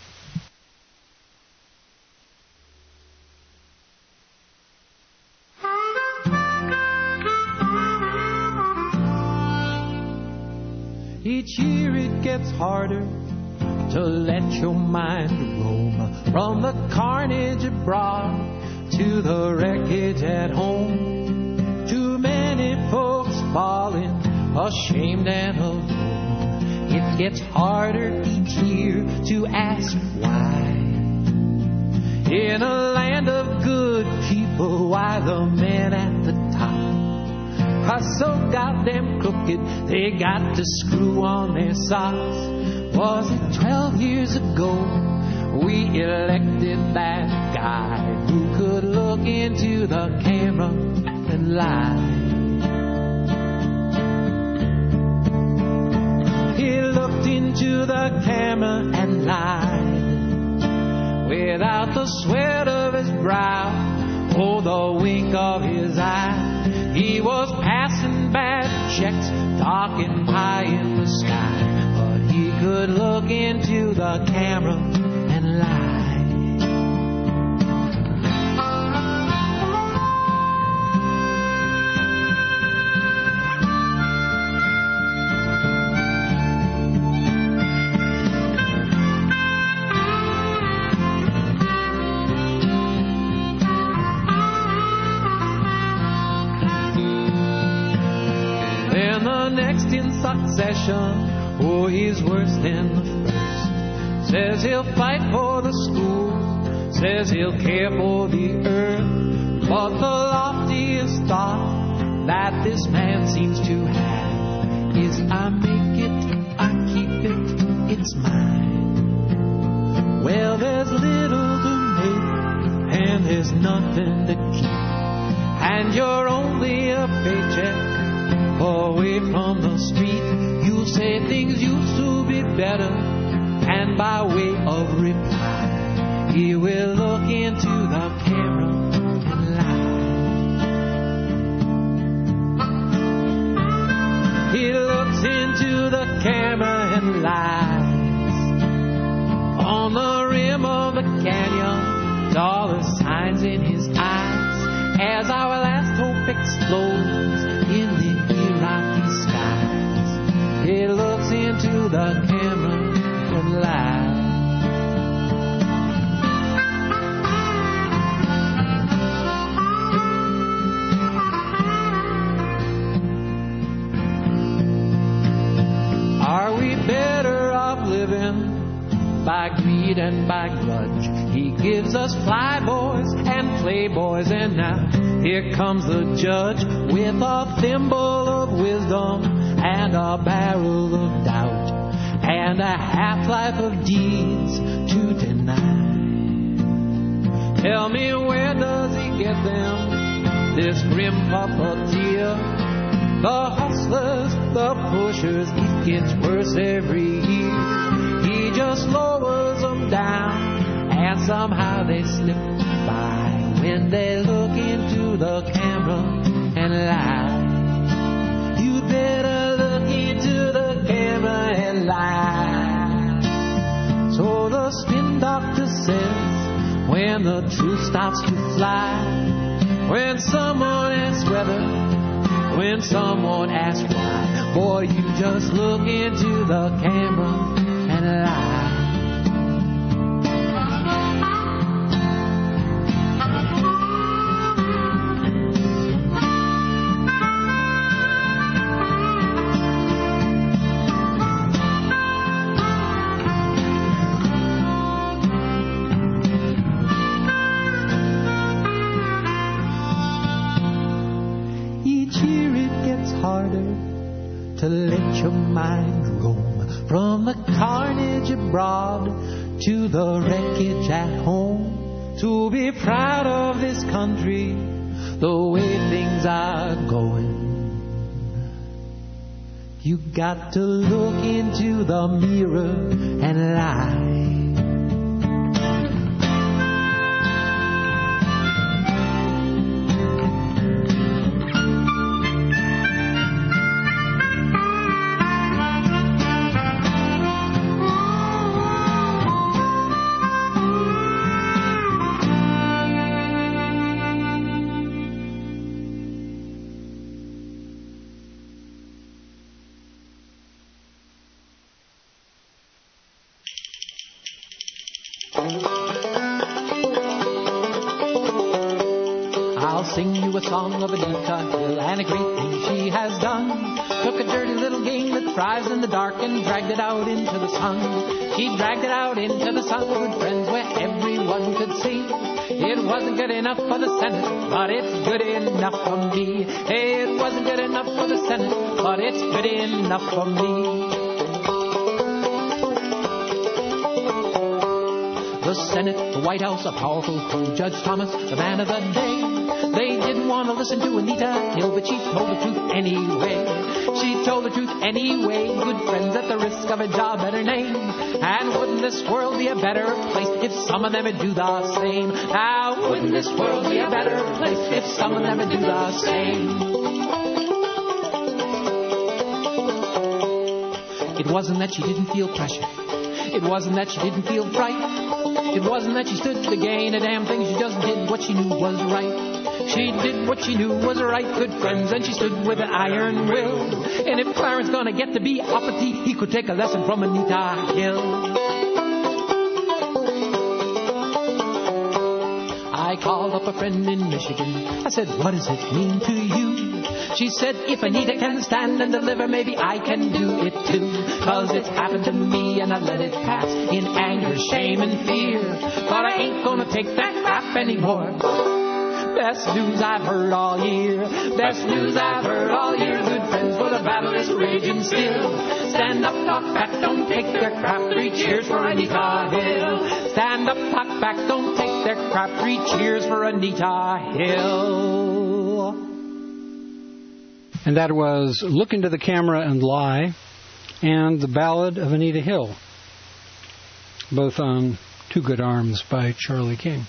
Each year it gets harder to let your mind roam from the carnage abroad to the wreckage at home. Too many folks falling, ashamed and alone. It gets harder each year to ask why. In a land of good people, why the men at the top are so goddamn crooked, they got to screw on their socks. Was it twelve years ago we elected that guy who could look into the camera and lie? He looked into the camera and lied. Without the sweat of his brow or the wink of his eye, he was passing bad checks, talking pie in the sky. But he could look into the camera and lie. Succession, oh, he's worse than the first. Says he'll fight for the school, says he'll care for the earth. But the loftiest thought that this man seems to have is, I make it, I keep it, it's mine. Well, there's little to make and there's nothing to keep, and you're only a paycheck away from the street. You'll say things used to be better, and by way of reply, he will look into the camera and lie. He looks into the camera and lies. On the rim of the canyon, dollar signs in his eyes, as our last hope explodes in the Iraqi skies. He looks into the camera and lies. Are we better off living by greed and by grudge? He gives us flyboys and playboys, and now here comes the judge with a thimble of wisdom and a barrel of doubt and a half-life of deeds to deny. Tell me, where does he get them, this grim puppeteer? The hustlers, the pushers, it gets worse every year. He just lowers them down, and somehow they slip by when they look into the camera and lie. You better look into the camera and lie. So the spin doctor says, when the truth starts to fly, when someone asks whether, when someone asks why, boy, you just look into the camera and lie. To let your mind roam from the carnage abroad to the wreckage at home, to be proud of this country, the way things are going. You got to look into the mirror and lie. Song of Anita Hill and a great thing she has done. Took a dirty little game that fries in the dark and dragged it out into the sun. She dragged it out into the sun, good friends, where everyone could see. It wasn't good enough for the Senate, but it's good enough for me. Hey, it wasn't good enough for the Senate, but it's good enough for me. The Senate, the White House, a powerful crew. Judge Thomas, the man of the day. They didn't want to listen to Anita Hill, but she told the truth anyway. She told the truth anyway. Good friends at the risk of a job and her name. And wouldn't this world be a better place if some of them would do the same? Now, wouldn't this world be a better place if some of them would do the same? It wasn't that she didn't feel pressure. It wasn't that she didn't feel fright. It wasn't that she stood to gain a damn thing. She just did what she knew was right. She did what she knew was right, good friends, and she stood with an iron will. And if Clarence gonna get to be uppity, he could take a lesson from Anita Hill. I called up a friend in Michigan. I said, what does it mean to you? She said, if Anita can stand and deliver, maybe I can do it too. Cause it's happened to me and I let it pass in anger, shame, and fear. But I ain't gonna take that crap anymore. Best news I've heard all year. Best news I've heard all year. Good friends, for the battle is raging still. Stand up, talk back, don't take their crap. Three cheers for Anita Hill. Stand up, talk back, don't take their crap. Three cheers for Anita Hill. And that was Look into the Camera and Lie and The Ballad of Anita Hill, both on Two Good Arms by Charlie King.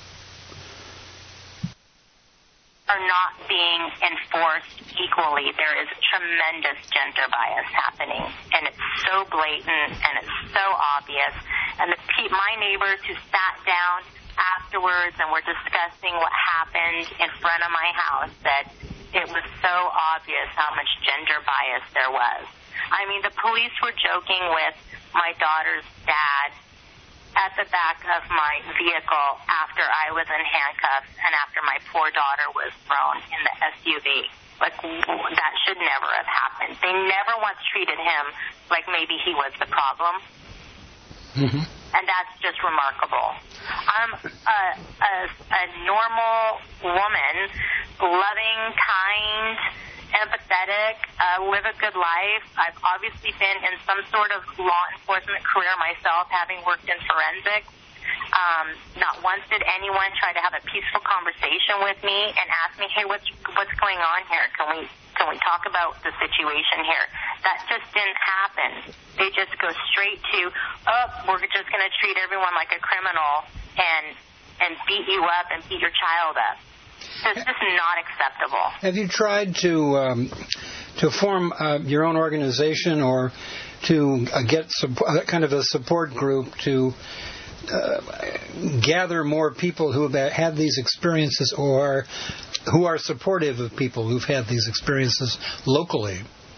Are not being enforced equally. There is tremendous gender bias happening, and it's so blatant and it's so obvious. And the pe- my neighbors who sat down afterwards and were discussing what happened in front of my house said it was so obvious how much gender bias there was. I mean, the police were joking with my daughter's dad at the back of my vehicle after I was in handcuffs and after my poor daughter was thrown in the S U V. Like, that should never have happened. They never once treated him like maybe he was the problem. Mm-hmm. And that's just remarkable. I'm a, a, a normal woman, loving, kind, empathetic, uh, live a good life. I've obviously been in some sort of law enforcement career myself, having worked in forensics. Um, not once did anyone try to have a peaceful conversation with me and ask me, hey, what's what's going on here? Can we can we talk about the situation here? That just didn't happen. They just go straight to, oh, we're just going to treat everyone like a criminal and and beat you up and beat your child up. It's just not acceptable. Have you tried to um, to form uh, your own organization or to uh, get support, kind of a support group to Uh, gather more people who have had these experiences or who are supportive of people who've had these experiences locally?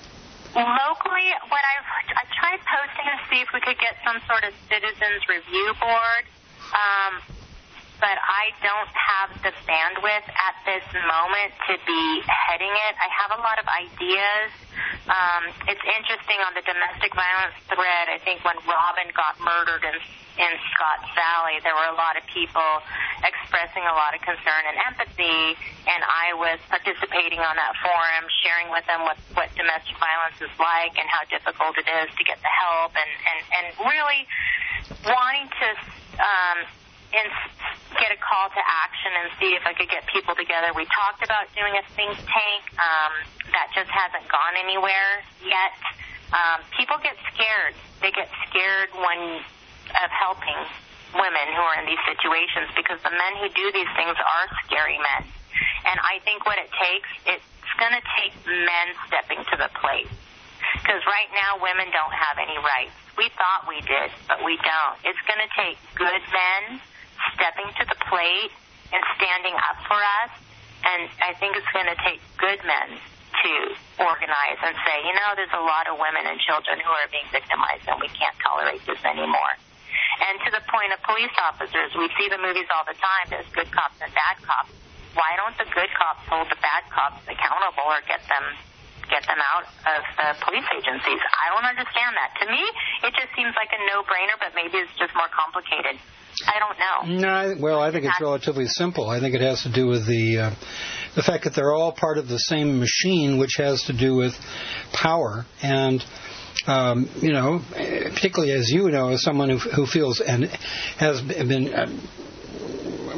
Locally, what I've I tried posting to see if we could get some sort of citizens review board, um, but I don't have the bandwidth at this moment to be heading it. I have a lot of ideas. Um, it's interesting on the domestic violence thread. I think when Robin got murdered in in Scotts Valley, there were a lot of people expressing a lot of concern and empathy, and I was participating on that forum, sharing with them what, what domestic violence is like and how difficult it is to get the help, and, and, and really wanting to um, in, get a call to action and see if I could get people together. We talked about doing a think tank. Um, that just hasn't gone anywhere yet. Um, people get scared. They get scared when of helping women who are in these situations because the men who do these things are scary men. And I think what it takes, it's going to take men stepping to the plate. Because right now women don't have any rights. We thought we did, but we don't. It's going to take good men stepping to the plate and standing up for us. And I think it's going to take good men to organize and say, you know, there's a lot of women and children who are being victimized and we can't tolerate this anymore. And to the point of police officers, we see the movies all the time. There's good cops and bad cops. Why don't the good cops hold the bad cops accountable or get them get them out of the police agencies? I don't understand that. To me, it just seems like a no-brainer, but maybe it's just more complicated. I don't know. No, I, well, I think it's relatively simple. I think it has to do with the uh, the fact that they're all part of the same machine, which has to do with power and. Um, you know, particularly as you know, as someone who, who feels and has been uh,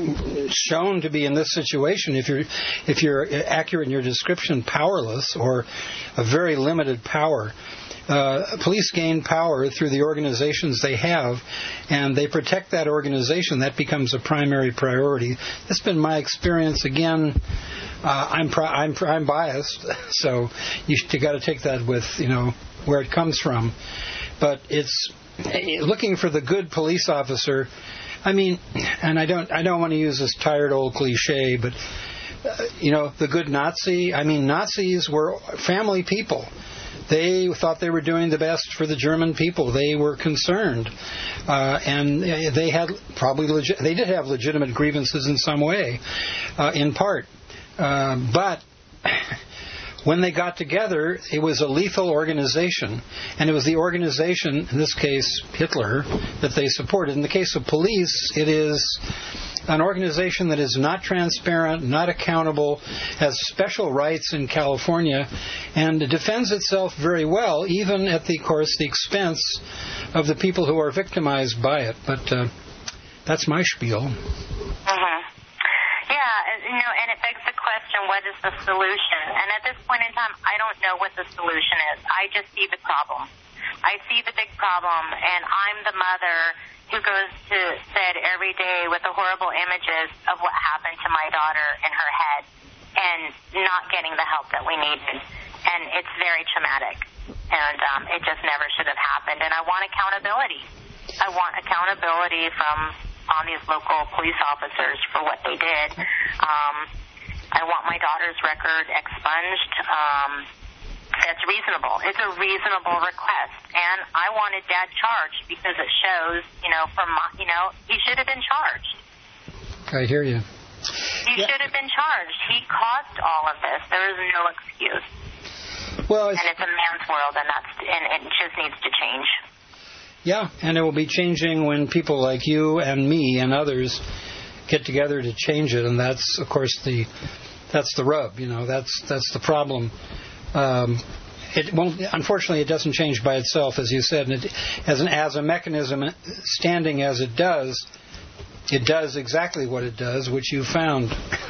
shown to be in this situation, if you're if you're accurate in your description, powerless or a very limited power. Uh, police gain power through the organizations they have, and they protect that organization. That becomes a primary priority. That's been my experience. Again, uh, I'm pri- I'm pri- I'm biased, so you, you got to take that with you know where it comes from. But it's looking for the good police officer. I mean, and I don't I don't want to use this tired old cliche, but uh, you know, the good Nazi. I mean, Nazis were family people. They thought they were doing the best for the German people. They were concerned, uh, and they had probably legi- they did have legitimate grievances in some way, uh, in part. Uh, but when they got together, it was a lethal organization, and it was the organization, in this case Hitler, that they supported. In the case of police, it is an organization that is not transparent, not accountable, has special rights in California, and defends itself very well, even at the, of course, the expense of the people who are victimized by it. But uh, that's my spiel. Uh-huh. Yeah, you know, and it begs the question, what is the solution? And at this point in time, I don't know what the solution is. I just see the problem. I see the big problem, and I'm the mother who goes to bed every day with the horrible images of what happened to my daughter in her head and not getting the help that we needed. And it's very traumatic. And um, it just never should have happened. And I want accountability. I want accountability from on these local police officers for what they did. Um, I want my daughter's record expunged. Um, That's reasonable. It's a reasonable request. And I wanted Dad charged because it shows, you know, from, you know, he should have been charged. I hear you. He yeah. should have been charged. He caused all of this. There is no excuse. Well, it's, and it's a man's world, and that's and it just needs to change. Yeah, and it will be changing when people like you and me and others get together to change it. And that's, of course, the that's the rub. You know, that's that's the problem. Um, it won't. Unfortunately, it doesn't change by itself, as you said. And it, as an as a mechanism, standing as it does, it does exactly what it does, which you found.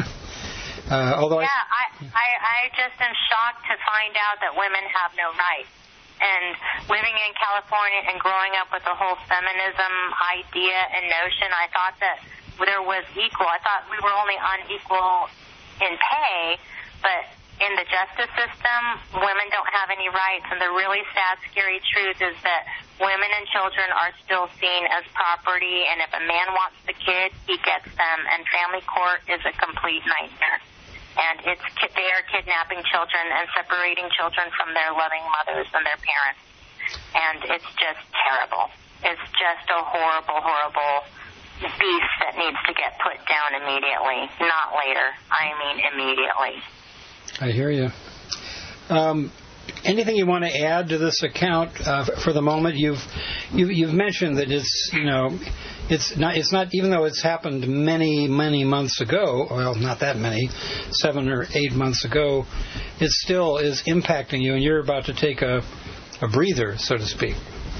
uh, although yeah, I, I, I I just am shocked to find out that women have no rights. And living in California and growing up with the whole feminism idea and notion, I thought that there was equal. I thought we were only unequal in pay, but in the justice system, women don't have any rights. And the really sad, scary truth is that women and children are still seen as property, and if a man wants the kid, he gets them. And family court is a complete nightmare. And it's they are kidnapping children and separating children from their loving mothers and their parents. And it's just terrible. It's just a horrible, horrible beast that needs to get put down immediately, not later. I mean immediately. I hear you. Um, anything you want to add to this account uh, for the moment? You've you, you've mentioned that it's you know it's not it's not even though it's happened many many months ago. Well, not that many, seven or eight months ago. It still is impacting you, and you're about to take a a breather, so to speak.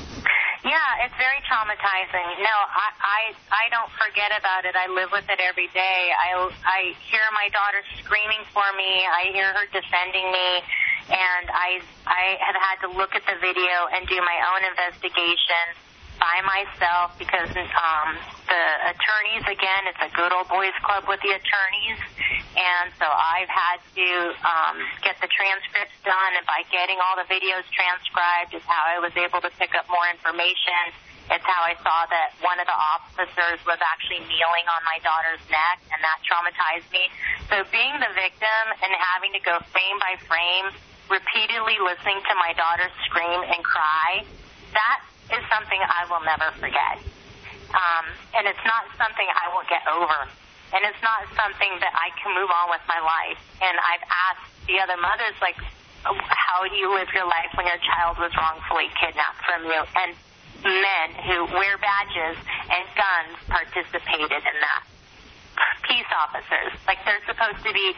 Yeah, it's very traumatizing. No, I, I I don't forget about it. I live with it every day. I, I hear my daughter screaming for me. I hear her defending me. And I I have had to look at the video and do my own investigation by myself because um, the attorneys, again, it's a good old boys club with the attorneys. And so I've had to um, get the transcripts done, and by getting all the videos transcribed is how I was able to pick up more information. It's how I saw that one of the officers was actually kneeling on my daughter's neck, and that traumatized me. So being the victim and having to go frame by frame, repeatedly listening to my daughter scream and cry, that is something I will never forget. Um, and it's not something I will get over. And it's not something that I can move on with my life. And I've asked the other mothers, like, how do you live your life when your child was wrongfully kidnapped from you? And men who wear badges and guns participated in that. Peace officers. Like, they're supposed to be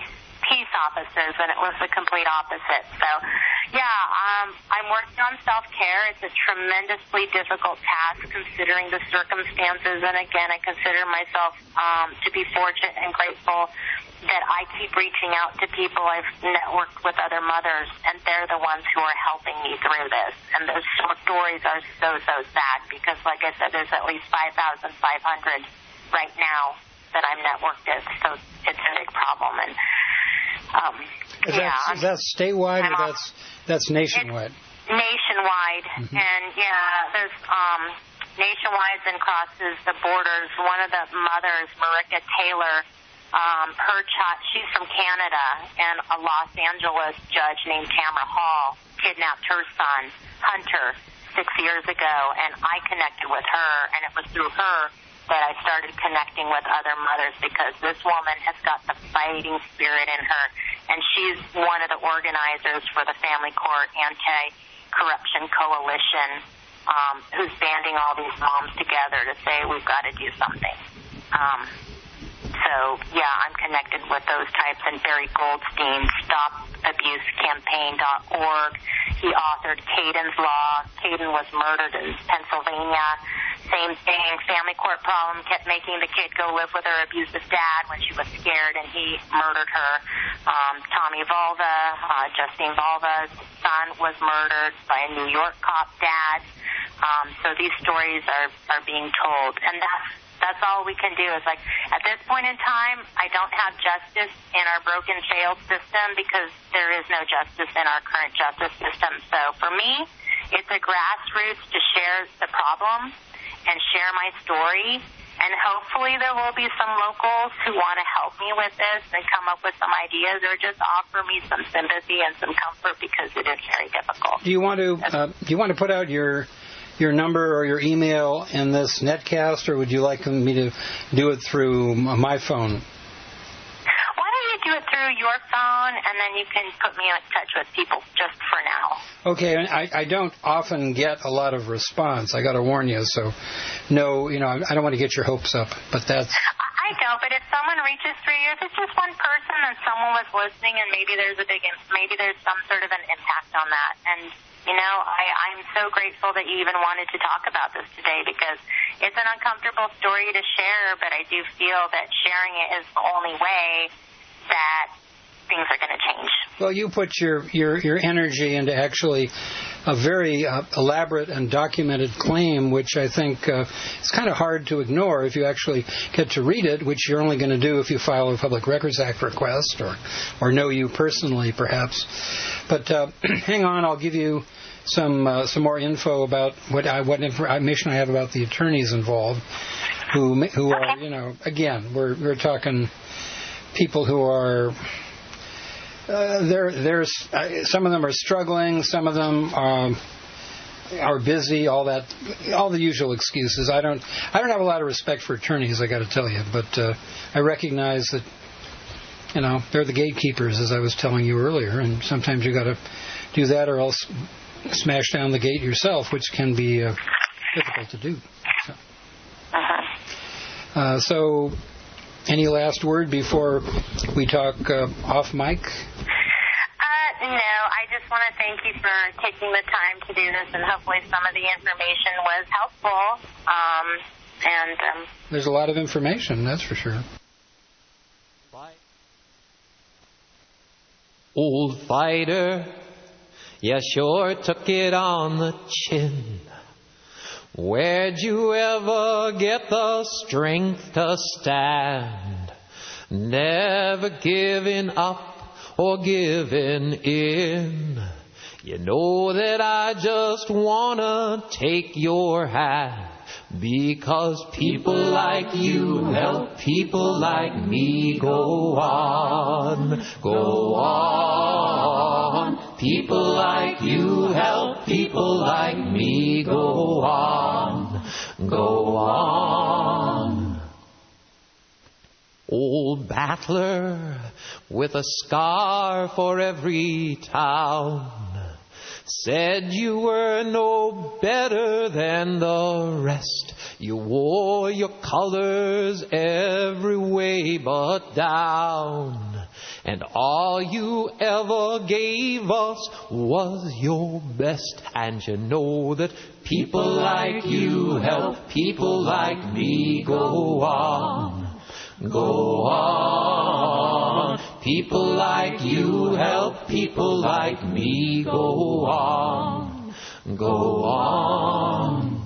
peace offices, and it was the complete opposite. So, yeah, um, I'm working on self-care. It's a tremendously difficult task considering the circumstances, and again, I consider myself um, to be fortunate and grateful that I keep reaching out to people. I've networked with other mothers, and they're the ones who are helping me through this. And those stories are so, so sad because, like I said, there's at least five thousand five hundred right now that I'm networked with, so it's a big problem. And um, is, yeah, that, is that statewide or that's that's nationwide? Nationwide, mm-hmm. And yeah, there's um, nationwide and crosses the borders. One of the mothers, Marika Taylor. Um, her child, she's from Canada, and a Los Angeles judge named Tamara Hall kidnapped her son, Hunter, six years ago, and I connected with her, and it was through her that I started connecting with other mothers because this woman has got the fighting spirit in her, and she's one of the organizers for the Family Court Anti-Corruption Coalition, um, who's banding all these moms together to say we've got to do something. Um, So, yeah, I'm connected with those types. And Barry Goldstein, stop abuse campaign dot org. He authored Caden's Law. Caden was murdered in Pennsylvania. Same thing. Family court problem kept making the kid go live with her abusive dad when she was scared, and he murdered her. Um, Tommy Volva, uh, Justine Volva's son, was murdered by a New York cop dad. Um, so these stories are, are being told. And that's That's all we can do is, like, at this point in time, I don't have justice in our broken, failed system because there is no justice in our current justice system. So for me, it's a grassroots to share the problem and share my story. And hopefully there will be some locals who want to help me with this and come up with some ideas or just offer me some sympathy and some comfort because it is very difficult. Do you want to, uh, do you want to put out your... your number or your email in this netcast, or would you like me to do it through my phone? Why don't you do it through your phone, and then you can put me in touch with people just for now. Okay, I, I don't often get a lot of response. I got to warn you, so no, you know, I don't want to get your hopes up, but that's... I don't, but if someone reaches through you, if it's just one person and someone was listening, and maybe there's a big, maybe there's some sort of an impact on that, and you know, I, I'm so grateful that you even wanted to talk about this today because it's an uncomfortable story to share, but I do feel that sharing it is the only way that things are going to change. Well, you put your, your, your energy into actually a very uh, elaborate and documented claim, which I think uh, is kind of hard to ignore if you actually get to read it, which you're only going to do if you file a Public Records Act request or, or know you personally, perhaps. But uh, hang on, I'll give you some uh, some more info about what I, what information I have about the attorneys involved, who who are, you know, again, we're we're talking people who are. Uh, there, there's uh, some of them are struggling, some of them um, are busy. All that, all the usual excuses. I don't, I don't have a lot of respect for attorneys. I got to tell you, but uh, I recognize that, you know, they're the gatekeepers, as I was telling you earlier, and sometimes you got to do that, or else smash down the gate yourself, which can be uh, difficult to do. So. Uh-huh. Uh, so. Any last word before we talk uh, off mic? Uh, no, I just want to thank you for taking the time to do this, and hopefully some of the information was helpful. Um, and um, There's a lot of information, that's for sure. Bye. Old fighter, you sure took it on the chin. Where'd you ever get the strength to stand? Never giving up or giving in. You know that I just wanna take your hand, because people like you help people like me go on, go on. People like you help people like me go on, go on. Old battler with a scar for every town said you were no better than the rest. You wore your colors every way but down. and all you ever gave us was your best. And you know that people like you help people like me go on, go on. People like you help people like me go on, go on.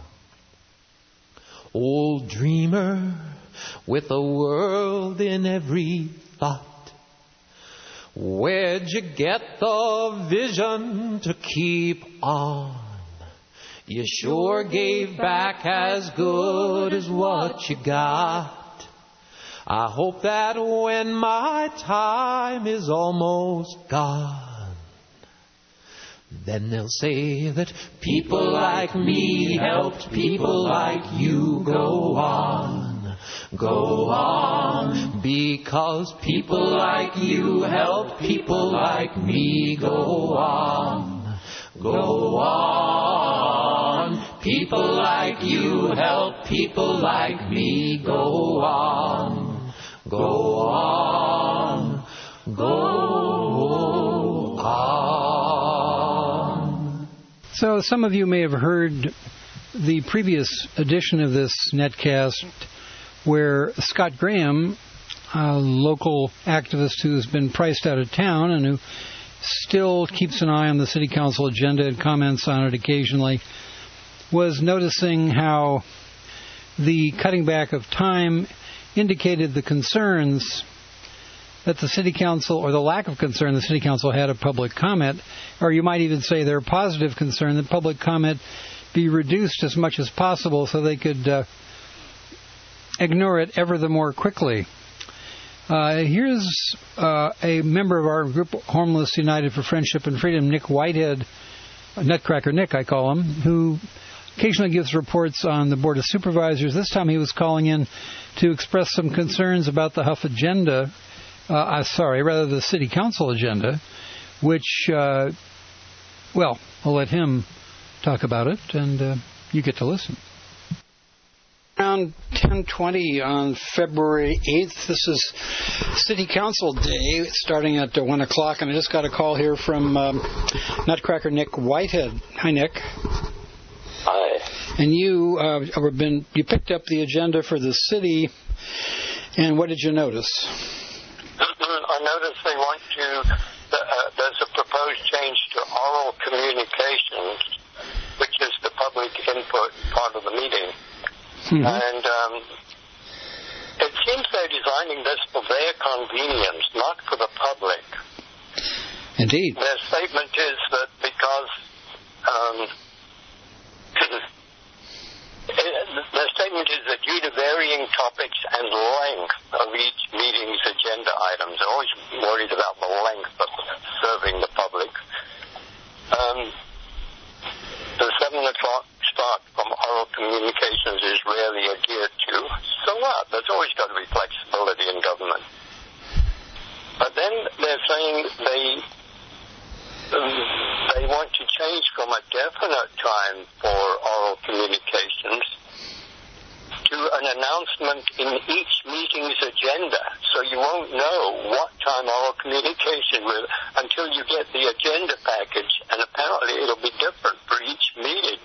Old dreamer with a world in every thought, where'd you get the vision to keep on? You sure gave back as good as what you got. I hope that when my time is almost gone, then they'll say that people like me helped people like you go on, go on. Because people like you help people like me go on, go on. People like you help people like me go on, go on, go on. So some of you may have heard the previous edition of this netcast where Scott Graham, a local activist who's been priced out of town and who still keeps an eye on the city council agenda and comments on it occasionally, was noticing how the cutting back of time indicated the concerns that the city council, or the lack of concern the city council had of public comment, or you might even say their positive concern that public comment be reduced as much as possible so they could uh, ignore it ever the more quickly. Uh, here's uh, a member of our group, Homeless United for Friendship and Freedom, Nick Whitehead, Nutcracker Nick I call him, who occasionally gives reports on the Board of Supervisors. This time he was calling in to express some concerns about the Huff agenda, uh, uh, sorry, rather the City Council agenda, which, uh, well, I'll let him talk about it, and uh, you get to listen. Around ten twenty on February eighth, this is City Council Day, starting at one o'clock, and I just got a call here from um, Nutcracker Nick Whitehead. Hi, Nick. Hi. And you uh, have been you picked up the agenda for the city, and what did you notice? I noticed they want to. Uh, there's a proposed change to oral communications, which is the public input part of the meeting. Mm-hmm. And um, it seems they're designing this for their convenience, not for the public. Indeed. Their statement is that because um, their statement is that due to varying topics and length of each meeting's agenda items, they're always worried about the length of serving the public. Um, the seven o'clock start from oral communications is rarely adhered to. So what? There's always got to be flexibility in government. But then they're saying they um, they want to change from a definite time for oral communications to an announcement in each meeting's agenda. So you won't know what time oral communication will until you get the agenda package, and apparently it'll be different for each meeting.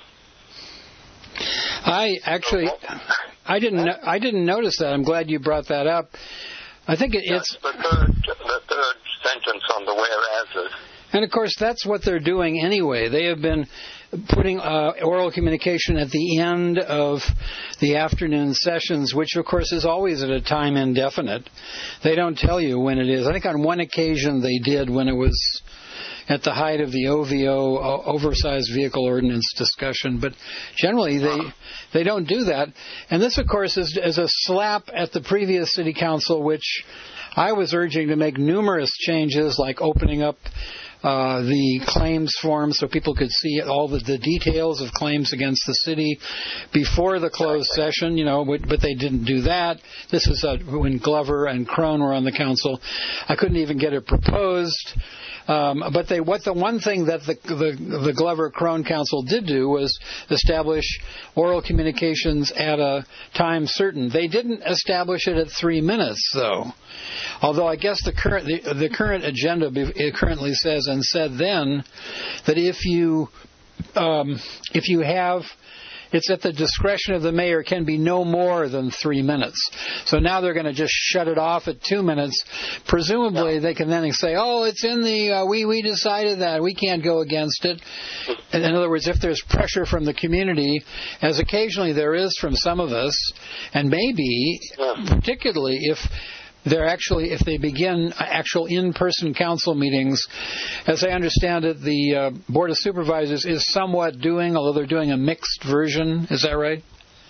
I actually, I didn't, I didn't notice that. I'm glad you brought that up. I think it, it's the third, the third sentence on the whereases. And of course, that's what they're doing anyway. They have been putting uh, oral communication at the end of the afternoon sessions, which of course is always at a time indefinite. They don't tell you when it is. I think on one occasion they did when it was at the height of the O V O, uh, oversized vehicle ordinance discussion, but generally they they don't do that. And this, of course, is, is a slap at the previous city council, which I was urging to make numerous changes, like opening up uh, the claims form so people could see all the, the details of claims against the city before the closed session, you know, but they didn't do that. This is uh, when Glover and Crone were on the council. I couldn't even get it proposed. Um, but they, what the one thing that the, the, the Glover-Crone Council did do was establish oral communications at a time certain. They didn't establish it at three minutes, though. Although I guess the current the, the current agenda it currently says and said then that if you um, if you have it's at the discretion of the mayor, can be no more than three minutes. So now they're going to just shut it off at two minutes. Presumably, yeah. They can then say, "Oh, it's in the uh, we we decided that we can't go against it." In other words, if there's pressure from the community, as occasionally there is from some of us, and maybe yeah. particularly if they're actually, if they begin actual in-person council meetings, as I understand it, the uh, Board of Supervisors is somewhat doing, although they're doing a mixed version. Is that right?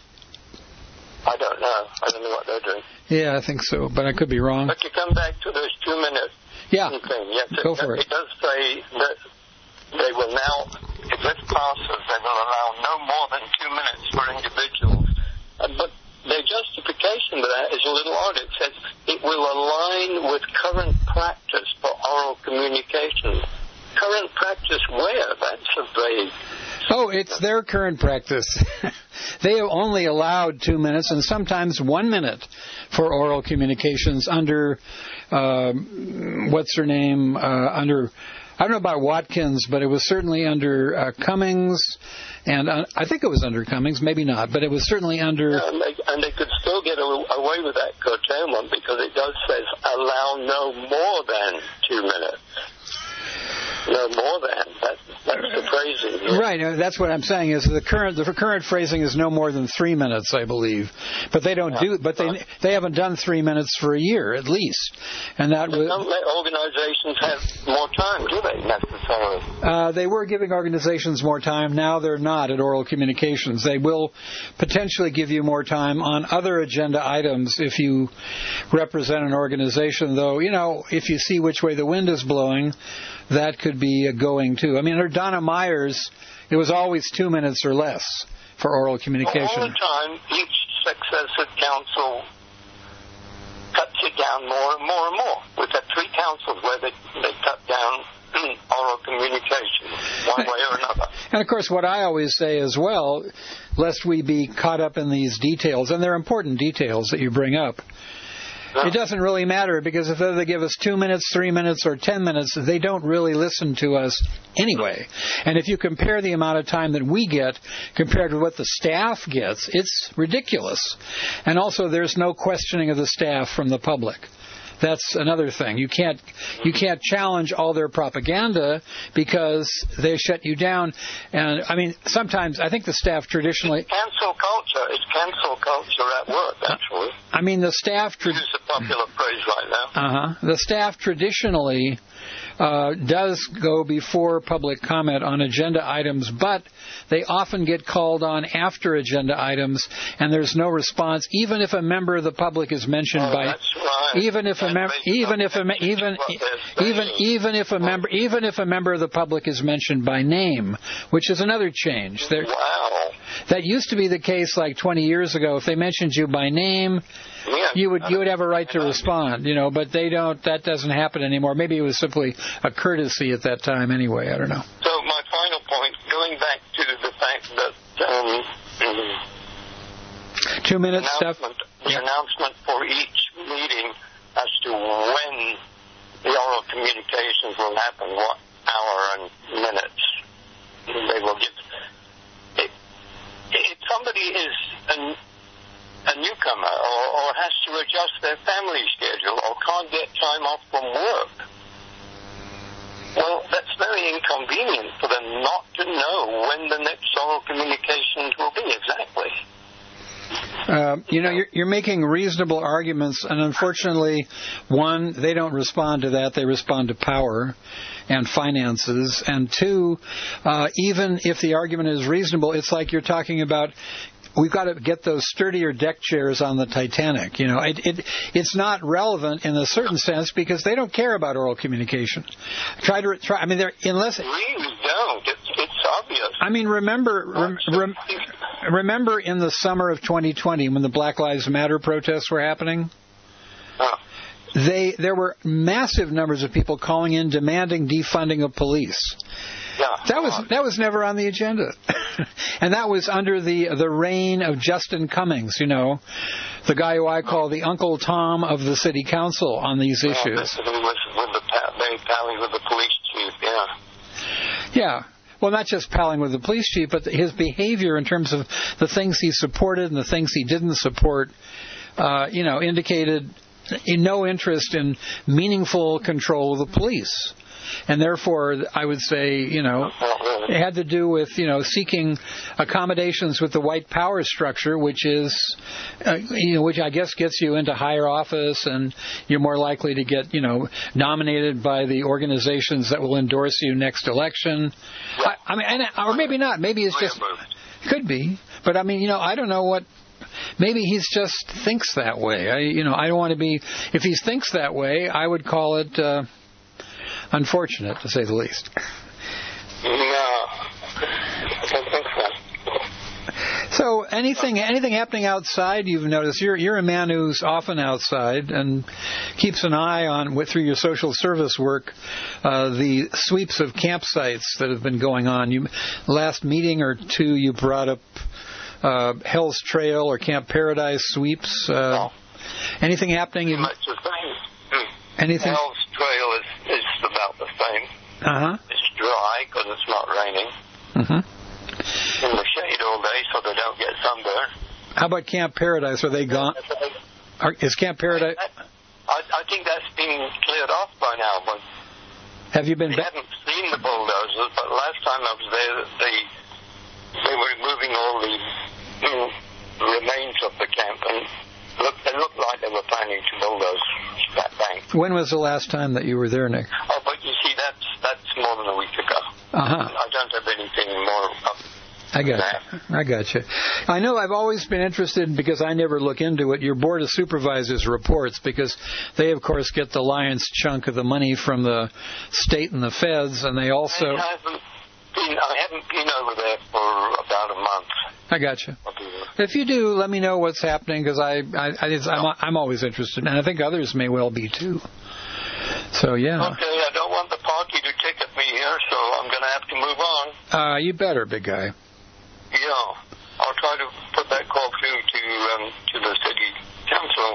I don't know. I don't know what they're doing. Yeah, I think so, but I could be wrong. But you come back to those two-minute yeah. thing. Yes, go it, for it. It does say that they will now, if this passes, they will allow no more than two minutes for individuals. Uh, but their justification for that is a little odd. It says it will align with current practice for oral communication. Current practice where? That's a vague. Oh, it's their current practice. They have only allowed two minutes and sometimes one minute for oral communications under, uh, what's her name, uh, under... I don't know about Watkins, but it was certainly under uh, Cummings, and uh, I think it was under Cummings, maybe not, but it was certainly under... Yeah, and, they, and they could still get away with that curtailment because it does say allow no more than two minutes. No more than. That, that's the phrasing. Yeah. Right. That's what I'm saying. Is the current the current phrasing is no more than three minutes, I believe. But they don't yeah. do. But they they haven't done three minutes for a year at least. And that was. Don't let organizations have more time, do they necessarily? Uh, they were giving organizations more time. Now they're not at oral communications. They will potentially give you more time on other agenda items if you represent an organization. Though, you know, if you see which way the wind is blowing, that could be a going too. I mean, under Donna Myers, it was always two minutes or less for oral communication. Well, all the time, each successive council cuts it down more and more and more. We've had three councils where they, they cut down oral communication, one way or another. And of course, what I always say as well, lest we be caught up in these details, and they're important details that you bring up, it doesn't really matter because if they give us two minutes, three minutes, or ten minutes, they don't really listen to us anyway. And if you compare the amount of time that we get compared with what the staff gets, it's ridiculous. And also, there's no questioning of the staff from the public. That's another thing. You can't you can't challenge all their propaganda because they shut you down. And I mean, sometimes I think the staff traditionally it's cancel culture. It's cancel culture at work, actually. I mean, the staff. Tra- use a popular phrase right now. Uh huh. The staff traditionally uh, does go before public comment on agenda items, but they often get called on after agenda items, and there's no response, even if a member of the public is mentioned oh, by. That's right. Even if a member, even if a even even even if a member, even if a member of the public is mentioned by name, which is another change. There, wow. That used to be the case like twenty years ago. If they mentioned you by name, yeah. you would you would have a right to respond. You know, but they don't. That doesn't happen anymore. Maybe it was simply a courtesy at that time. Anyway, I don't know. So my final point, going back to the fact that. Um, Two minutes stuff. The yeah. announcement for each meeting as to when the oral communications will happen, what hour and minutes they will give. If, if somebody is a, a newcomer or, or has to adjust their family schedule or can't get time off from work, well, that's very inconvenient for them not to know when the next oral communications will be exactly. Uh, you know, you're, you're making reasonable arguments, and unfortunately, one, they don't respond to that. They respond to power and finances. And two, uh, even if the argument is reasonable, it's like you're talking about we've got to get those sturdier deck chairs on the Titanic. You know, it, it it's not relevant in a certain sense because they don't care about oral communication. Try to try. I mean, they're unless really don't. It's, it's obvious. I mean, remember, rem, rem, remember in the summer of twenty twenty when the Black Lives Matter protests were happening. Huh. they there were massive numbers of people calling in demanding defunding of police. Yeah. That was that was never on the agenda, and that was under the the reign of Justin Cummings, you know, the guy who I call the Uncle Tom of the city council on these yeah, issues. This was with the they palling with the police chief. Yeah. Yeah. Well, not just palling with the police chief, but his behavior in terms of the things he supported and the things he didn't support, uh, you know, indicated no interest in meaningful control of the police. And therefore, I would say, you know, it had to do with, you know, seeking accommodations with the white power structure, which is, uh, you know, which I guess gets you into higher office, and you're more likely to get, you know, nominated by the organizations that will endorse you next election. I, I mean, and, or maybe not. Maybe it's just could be. But I mean, you know, I don't know what. Maybe he's just thinks that way. I, you know, I don't want to be. If he thinks that way, I would call it. Uh, Unfortunate, to say the least. No, I don't think so. So, anything anything happening outside? You've noticed you're you're a man who's often outside and keeps an eye on, through your social service work, uh, the sweeps of campsites that have been going on. You last meeting or two, you brought up uh, Hell's Trail or Camp Paradise sweeps. Uh, no. Anything happening? Much the same. Anything? Hell's Trail is, is about the same. Uh-huh. It's dry because it's not raining. Mm-hmm. In the shade all day so they don't get sunburn. How about Camp Paradise? Are they gone? Are, is Camp Paradise... I, I think that's been cleared off by now. But have you been... I haven't seen the bulldozers, but last time I was there, they, they were removing all the mm, remains of the camp, and look, it looked like they were planning to bulldoze that bank. When was the last time that you were there, Nick? Oh, but you see, that's that's more than a week ago. Uh-huh. I don't have anything more up I got you. I got you. I know I've always been interested, because I never look into it, your Board of Supervisors reports, because they, of course, get the lion's chunk of the money from the state and the feds, and they also... I haven't been, I haven't been over there for about a month. I got you. If you do, let me know what's happening, because I, I, I, I'm, I'm always interested, and I think others may well be, too. So, yeah. Okay, I don't want the party to ticket me here, so I'm going to have to move on. Uh, you better, big guy. Yeah, I'll try to put that call through to um, to the city council.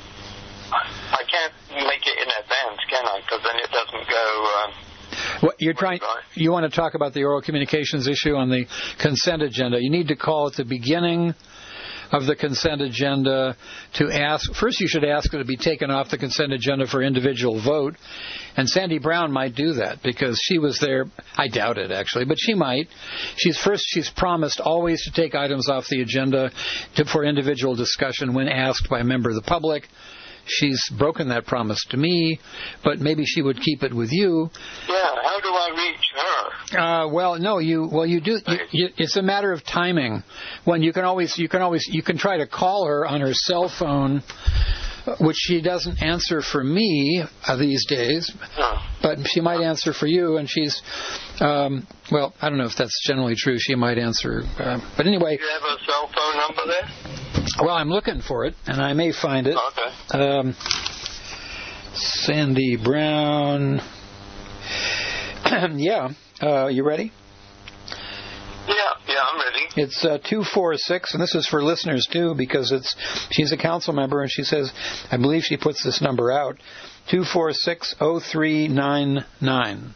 I can't make it in advance, can I? Because then it doesn't go... Uh, What you're trying, you want to talk about the oral communications issue on the consent agenda. You need to call at the beginning of the consent agenda to ask. First, you should ask it to be taken off the consent agenda for individual vote. And Sandy Brown might do that because she was there. I doubt it, actually, but she might. She's first. She's promised always to take items off the agenda to, for individual discussion when asked by a member of the public. She's broken that promise to me, but maybe she would keep it with you. Yeah, how do I reach her? Uh, well, no, you. Well, you do. You, you, it's a matter of timing. When you can always, you can always, you can try to call her on her cell phone, which she doesn't answer for me uh, these days, huh. but she might answer for you. And she's, um, well, I don't know if that's generally true. She might answer, uh, but anyway. Do you have a cell phone number there? Well, I'm looking for it, and I may find it. Okay. Um, Sandy Brown. yeah. Uh, you ready? Yeah, yeah, I'm ready. It's uh, two four six, and this is for listeners, too, because it's she's a council member, and she says, I believe she puts this number out, two four six oh three nine nine.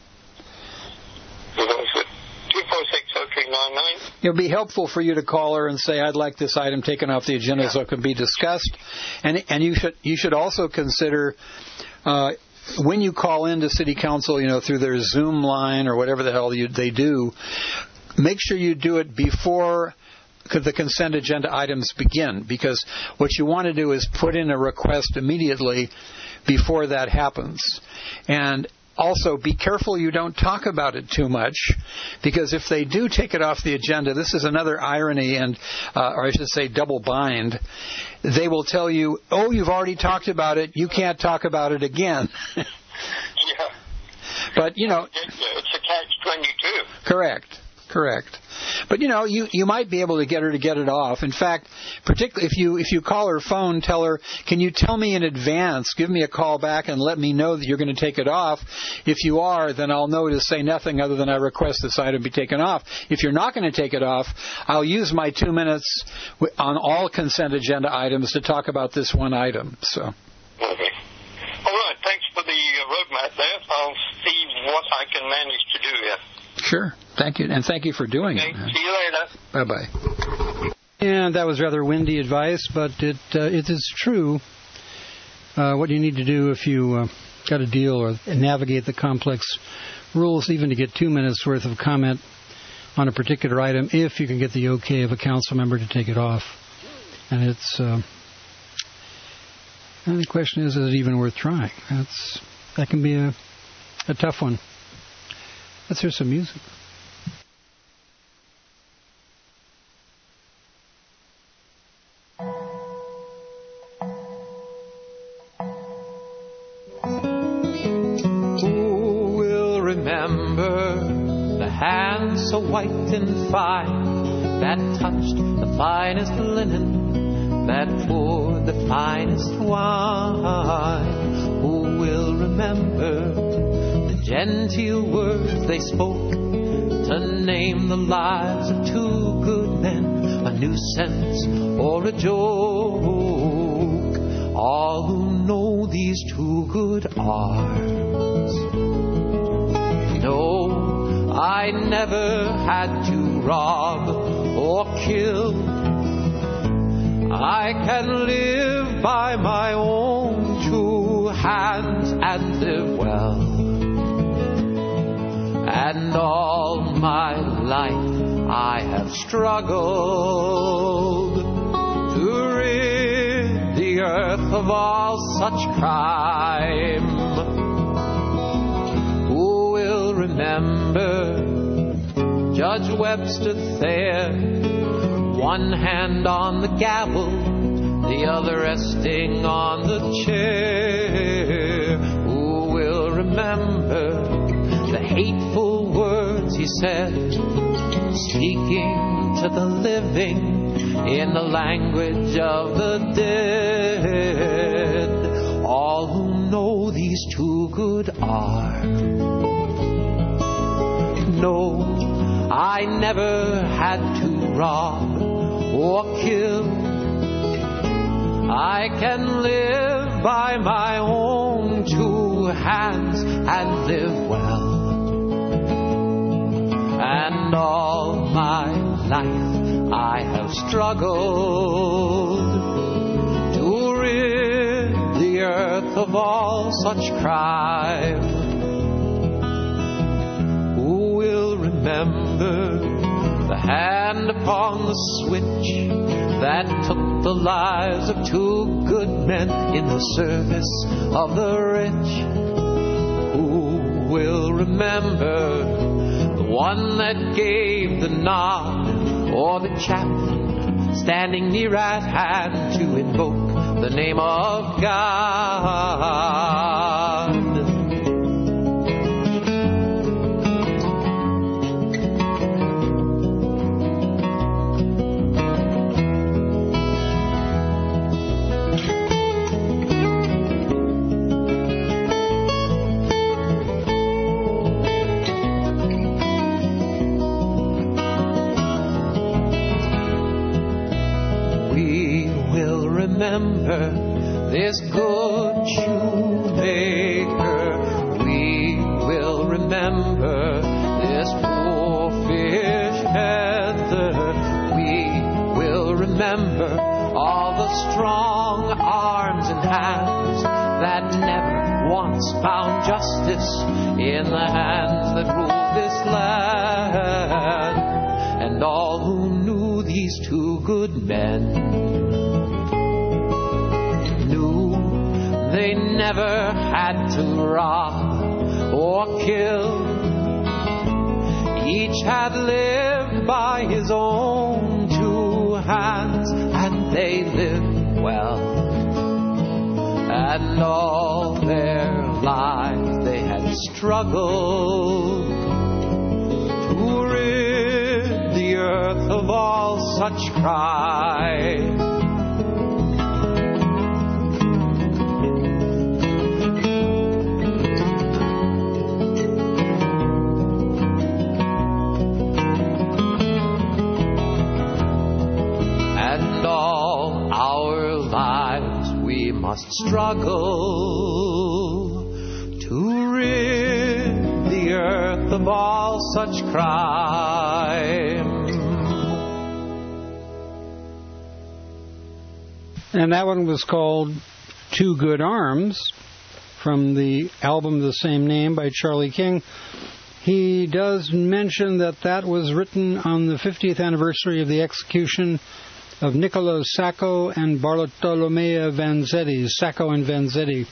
It would be helpful for you to call her and say, I'd like this item taken off the agenda yeah. so it can be discussed. And and you should you should also consider uh, when you call into City Council, you know, through their Zoom line or whatever the hell you, they do, make sure you do it before the consent agenda items begin, because what you want to do is put in a request immediately before that happens. And also, be careful you don't talk about it too much, because if they do take it off the agenda, this is another irony, and uh, or I should say double bind. They will tell you, oh, you've already talked about it, you can't talk about it again. yeah. But, you know... It's a catch twenty-two. Correct, correct. But, you know, you, you might be able to get her to get it off. In fact, particularly if you if you call her phone, tell her, can you tell me in advance, give me a call back and let me know that you're going to take it off. If you are, then I'll know to say nothing other than I request this item be taken off. If you're not going to take it off, I'll use my two minutes on all consent agenda items to talk about this one item. So. Okay. All right. Thanks for the roadmap there. I'll see what I can manage to do here. Sure. Thank you. And thank you for doing okay. it. Man. See you later. Bye-bye. And that was rather windy advice, but it uh, it is true. Uh, what you need to do if you uh, got a deal or navigate the complex rules, even to get two minutes worth of comment on a particular item, if you can get the okay of a council member to take it off. And it's uh, and the question is, is it even worth trying? That's that can be a a tough one. Let's hear some music. Who will remember the hands so white and fine that touched the finest linen, that poured the finest wine? Who will remember the genteel words they spoke to name the lives of two good men, a nuisance or a joke? All who know these two good arts know I never had to rob or kill. I can live by my own two hands and live well. And all my life I have struggled to rid the earth of all such crime. Who will remember Judge Webster Thayer, one hand on the gavel, the other resting on the chair? Who will remember the hateful words he said, speaking to the living in the language of the dead? All who know these two good are know I never had to rob or kill. I can live by my own two hands and live well. And all my life I have struggled to rid the earth of all such crime. Who will remember the hand upon the switch that took the lives of two good men in the service of the rich? Who will remember the one that gave the nod, or the chaplain standing near at hand to invoke the name of God? Remember this good shoemaker. We will remember this poor fish Heather. We will remember all the strong arms and hands that never once found justice in the hands that ruled this land. And all who knew these two good men they never had to rob or kill. Each had lived by his own two hands, and they lived well. And all their lives they had struggled to rid the earth of all such crime. And all our lives we must struggle to rid the earth of all such crime. And that one was called Two Good Arms, from the album of the same name by Charlie King. He does mention that that was written on the fiftieth anniversary of the execution of Niccolo Sacco and Bartolomeo Vanzetti, Sacco and Vanzetti.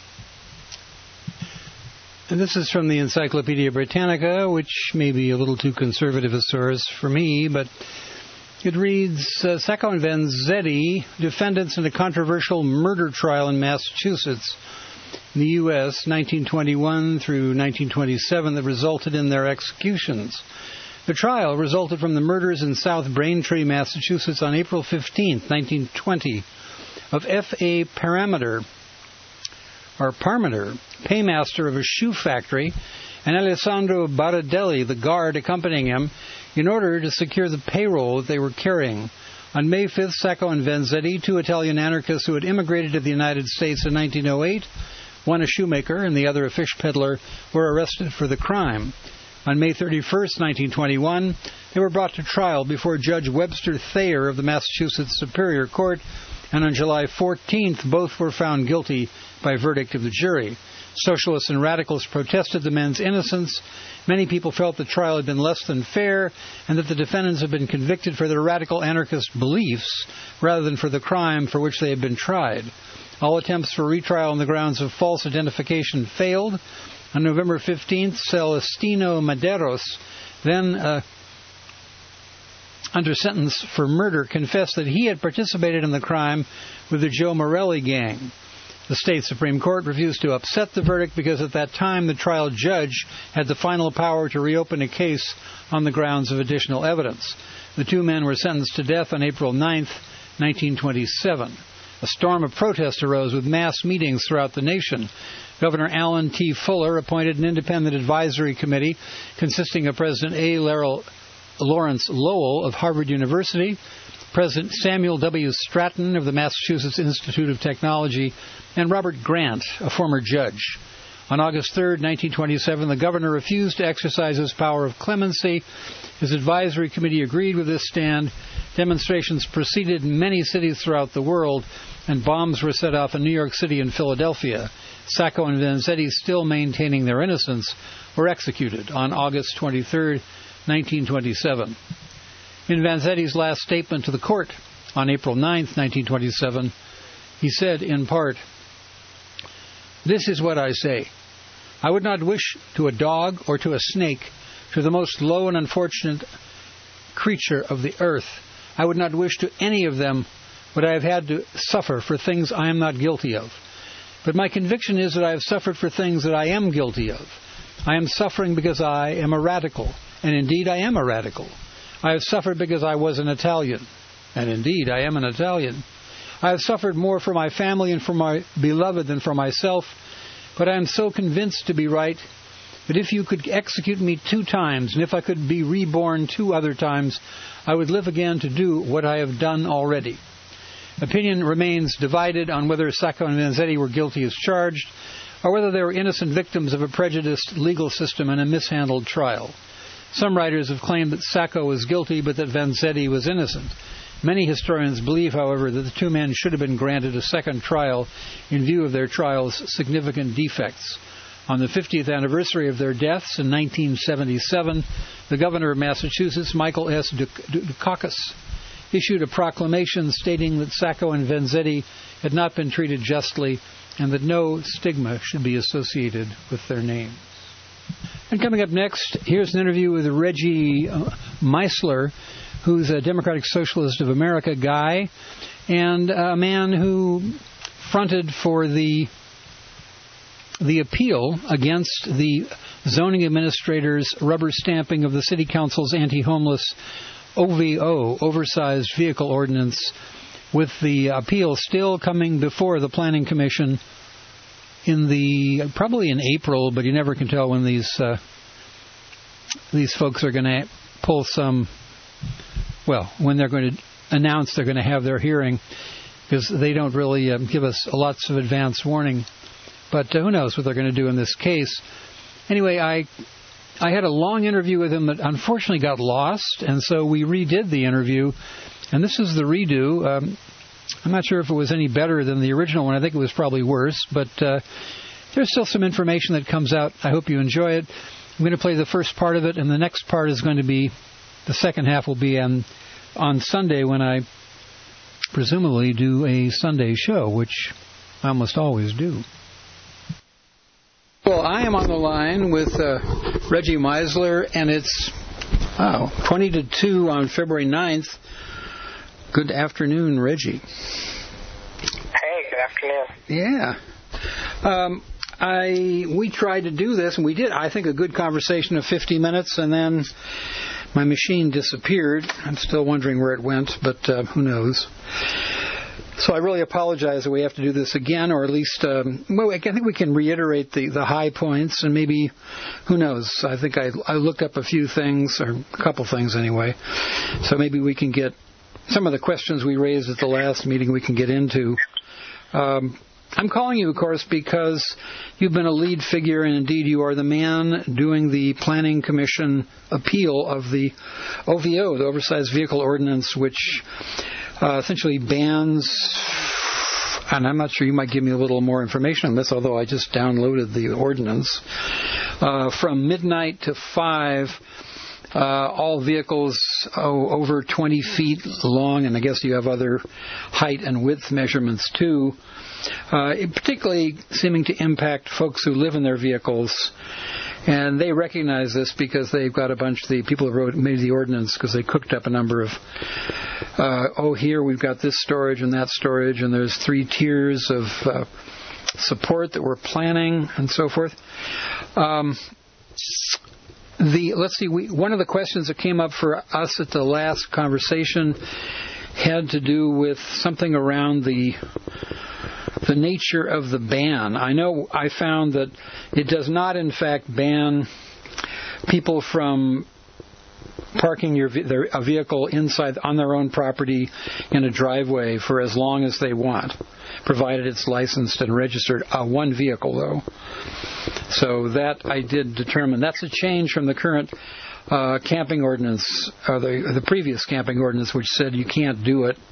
And this is from the Encyclopedia Britannica, which may be a little too conservative a source for me, but it reads, uh, Sacco and Vanzetti, defendants in a controversial murder trial in Massachusetts, in the U S, nineteen twenty-one through nineteen twenty-seven, that resulted in their executions. The trial resulted from the murders in South Braintree, Massachusetts on April fifteenth, nineteen twenty, of F A Parameter, or Parmenter, paymaster of a shoe factory, and Alessandro Baradelli, the guard accompanying him, in order to secure the payroll that they were carrying. On May fifth, Sacco and Vanzetti, two Italian anarchists who had immigrated to the United States in nineteen oh eight, one a shoemaker and the other a fish peddler, were arrested for the crime. On May thirty-first, nineteen twenty-one, they were brought to trial before Judge Webster Thayer of the Massachusetts Superior Court, and on July fourteenth, both were found guilty by verdict of the jury. Socialists and radicals protested the men's innocence. Many people felt the trial had been less than fair and that the defendants had been convicted for their radical anarchist beliefs rather than for the crime for which they had been tried. All attempts for retrial on the grounds of false identification failed. On November fifteenth, Celestino Maderos, then uh, under sentence for murder, confessed that he had participated in the crime with the Joe Morelli gang. The state Supreme Court refused to upset the verdict because at that time the trial judge had the final power to reopen a case on the grounds of additional evidence. The two men were sentenced to death on April ninth, nineteen twenty-seven. A storm of protest arose with mass meetings throughout the nation. Governor Alan T. Fuller appointed an independent advisory committee consisting of President A. Lawrence Lowell of Harvard University, President Samuel W. Stratton of the Massachusetts Institute of Technology, and Robert Grant, a former judge. On August third, nineteen twenty-seven, the governor refused to exercise his power of clemency. His advisory committee agreed with this stand. Demonstrations proceeded in many cities throughout the world, and bombs were set off in New York City and Philadelphia. Sacco and Vanzetti, still maintaining their innocence, were executed on August twenty-third, nineteen twenty-seven. In Vanzetti's last statement to the court on April ninth, nineteen twenty-seven, he said in part, "This is what I say. I would not wish to a dog or to a snake, to the most low and unfortunate creature of the earth, I would not wish to any of them what I have had to suffer for things I am not guilty of. But my conviction is that I have suffered for things that I am guilty of. I am suffering because I am a radical, and indeed I am a radical. I have suffered because I was an Italian, and indeed I am an Italian. I have suffered more for my family and for my beloved than for myself, but I am so convinced to be right that if you could execute me two times, and if I could be reborn two other times, I would live again to do what I have done already." Opinion remains divided on whether Sacco and Vanzetti were guilty as charged, or whether they were innocent victims of a prejudiced legal system and a mishandled trial. Some writers have claimed that Sacco was guilty, but that Vanzetti was innocent. Many historians believe, however, that the two men should have been granted a second trial in view of their trial's significant defects. On the fiftieth anniversary of their deaths in nineteen seventy-seven, the governor of Massachusetts, Michael S. Dukakis, issued a proclamation stating that Sacco and Vanzetti had not been treated justly and that no stigma should be associated with their names. And coming up next, here's an interview with Reggie uh, Meisler, who's a Democratic Socialist of America guy and a man who fronted for the the appeal against the zoning administrator's rubber stamping of the City Council's anti-homeless O V O, Oversized Vehicle Ordinance, with the appeal still coming before the Planning Commission in the probably in April, but you never can tell when these uh, these folks are going to pull some. Well, when they're going to announce they're going to have their hearing, because they don't really uh, give us lots of advance warning. But uh, who knows what they're going to do in this case? Anyway, I I had a long interview with him that unfortunately got lost, and so we redid the interview. And this is the redo. Um, I'm not sure if it was any better than the original one. I think it was probably worse, but uh, there's still some information that comes out. I hope you enjoy it. I'm going to play the first part of it, and the next part is going to be, the second half will be on, on Sunday when I presumably do a Sunday show, which I almost always do. Well, I am on the line with uh, Reggie Meisler, and it's wow, twenty to two on February ninth. Good afternoon, Reggie. Hey, good afternoon. Yeah. Um, I we tried to do this, and we did, I think, a good conversation of fifty minutes, and then my machine disappeared. I'm still wondering where it went, but uh, who knows. So I really apologize that we have to do this again, or at least, um, well, I think we can reiterate the, the high points, and maybe, who knows, I think I, I looked up a few things, or a couple things anyway, so maybe we can get some of the questions we raised at the last meeting we can get into. Um, I'm calling you, of course, because you've been a lead figure, and indeed you are the man doing the Planning Commission appeal of the O V O, the Oversized Vehicle Ordinance, which uh, essentially bans, and I'm not sure, you might give me a little more information on this, although I just downloaded the ordinance, uh, from midnight to five, uh, all vehicles oh, over twenty feet long, and I guess you have other height and width measurements too, uh, particularly seeming to impact folks who live in their vehicles. And they recognize this because they've got a bunch of the people who wrote, made the ordinance, because they cooked up a number of, uh, oh, here we've got this storage and that storage, and there's three tiers of uh, support that we're planning, and so forth. Um, the let's see, we, one of the questions that came up for us at the last conversation had to do with something around the the nature of the ban. I know I found that it does not, in fact, ban people from parking your their, a vehicle inside on their own property in a driveway for as long as they want, provided it's licensed and registered. Uh, one vehicle, though. So that I did determine. That's a change from the current uh, camping ordinance, or the, the previous camping ordinance, which said you can't do it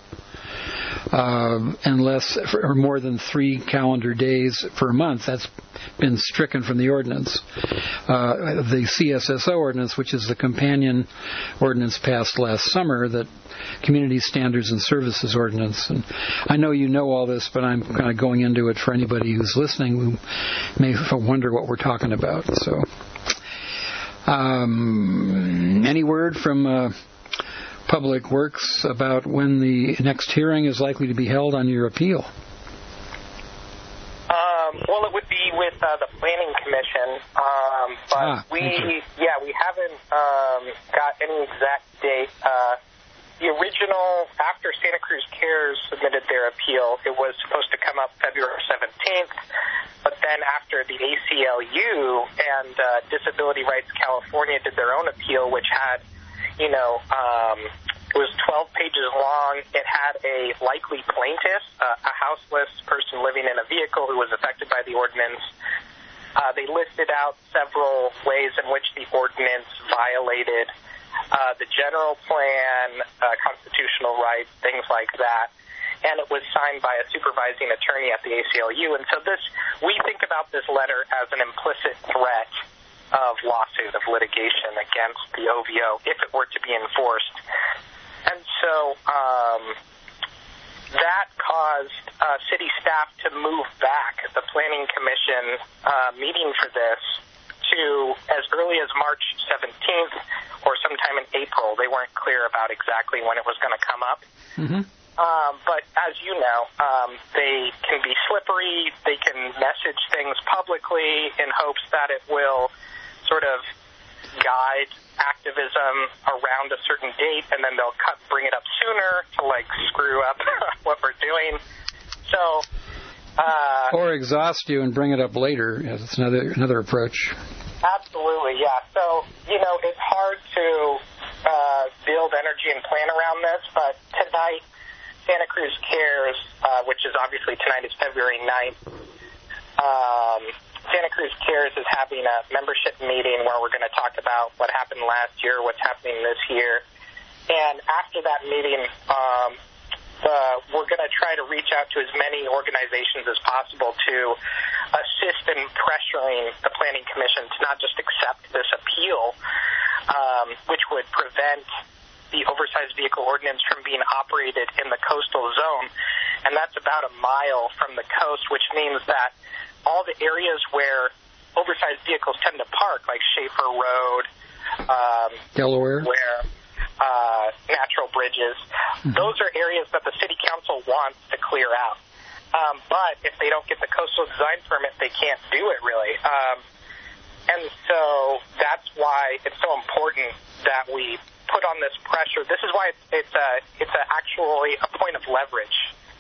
Uh, unless for more than three calendar days per month. That's been stricken from the ordinance. Uh, the C S S O ordinance, which is the companion ordinance passed last summer, that Community Standards and Services Ordinance. And I know you know all this, but I'm kind of going into it for anybody who's listening who may wonder what we're talking about. So, um, any word from Uh, Public Works about when the next hearing is likely to be held on your appeal? Um, well, it would be with uh, the Planning Commission, um, but ah, we, yeah, we haven't um, got any exact date. Uh, the original, after Santa Cruz Cares submitted their appeal, it was supposed to come up February seventeenth, but then after the A C L U and uh, Disability Rights California did their own appeal, which had You know, um, it was twelve pages long. It had a likely plaintiff, uh, a houseless person living in a vehicle who was affected by the ordinance. Uh, they listed out several ways in which the ordinance violated uh, the general plan, uh, constitutional rights, things like that. And it was signed by a supervising attorney at the A C L U. And so this, we think about this letter as an implicit threat of lawsuit, of litigation against the O V O if it were to be enforced. And so um, that caused uh, city staff to move back the Planning Commission uh, meeting for this to as early as March seventeenth or sometime in April. They weren't clear about exactly when it was going to come up. Mm-hmm. Um, but as you know, um, they can be slippery. They can message things publicly in hopes that it will sort of guide activism around a certain date, and then they'll cut, bring it up sooner to, like, screw up what we're doing. So... Uh, or exhaust you and bring it up later. Yeah, that's another another approach. Absolutely, yeah. So, you know, it's hard to uh, build energy and plan around this, but tonight, Santa Cruz Cares, uh, which is obviously tonight is February ninth, um, Santa Cruz Cares is having a membership meeting where we're going to talk about what happened last year, what's happening this year. And after that meeting, um, Uh, we're going to try to reach out to as many organizations as possible to assist in pressuring the Planning Commission to not just accept this appeal, um, which would prevent the oversized vehicle ordinance from being operated in the coastal zone. And that's about a mile from the coast, which means that all the areas where oversized vehicles tend to park, like Schaefer Road, um, Delaware, where... Uh, natural bridges. Mm-hmm. Those are areas that the city council wants to clear out. Um, but if they don't get the coastal design permit, they can't do it really. Um, and so that's why it's so important that we put on this pressure. This is why it's, it's, a, it's a actually a point of leverage.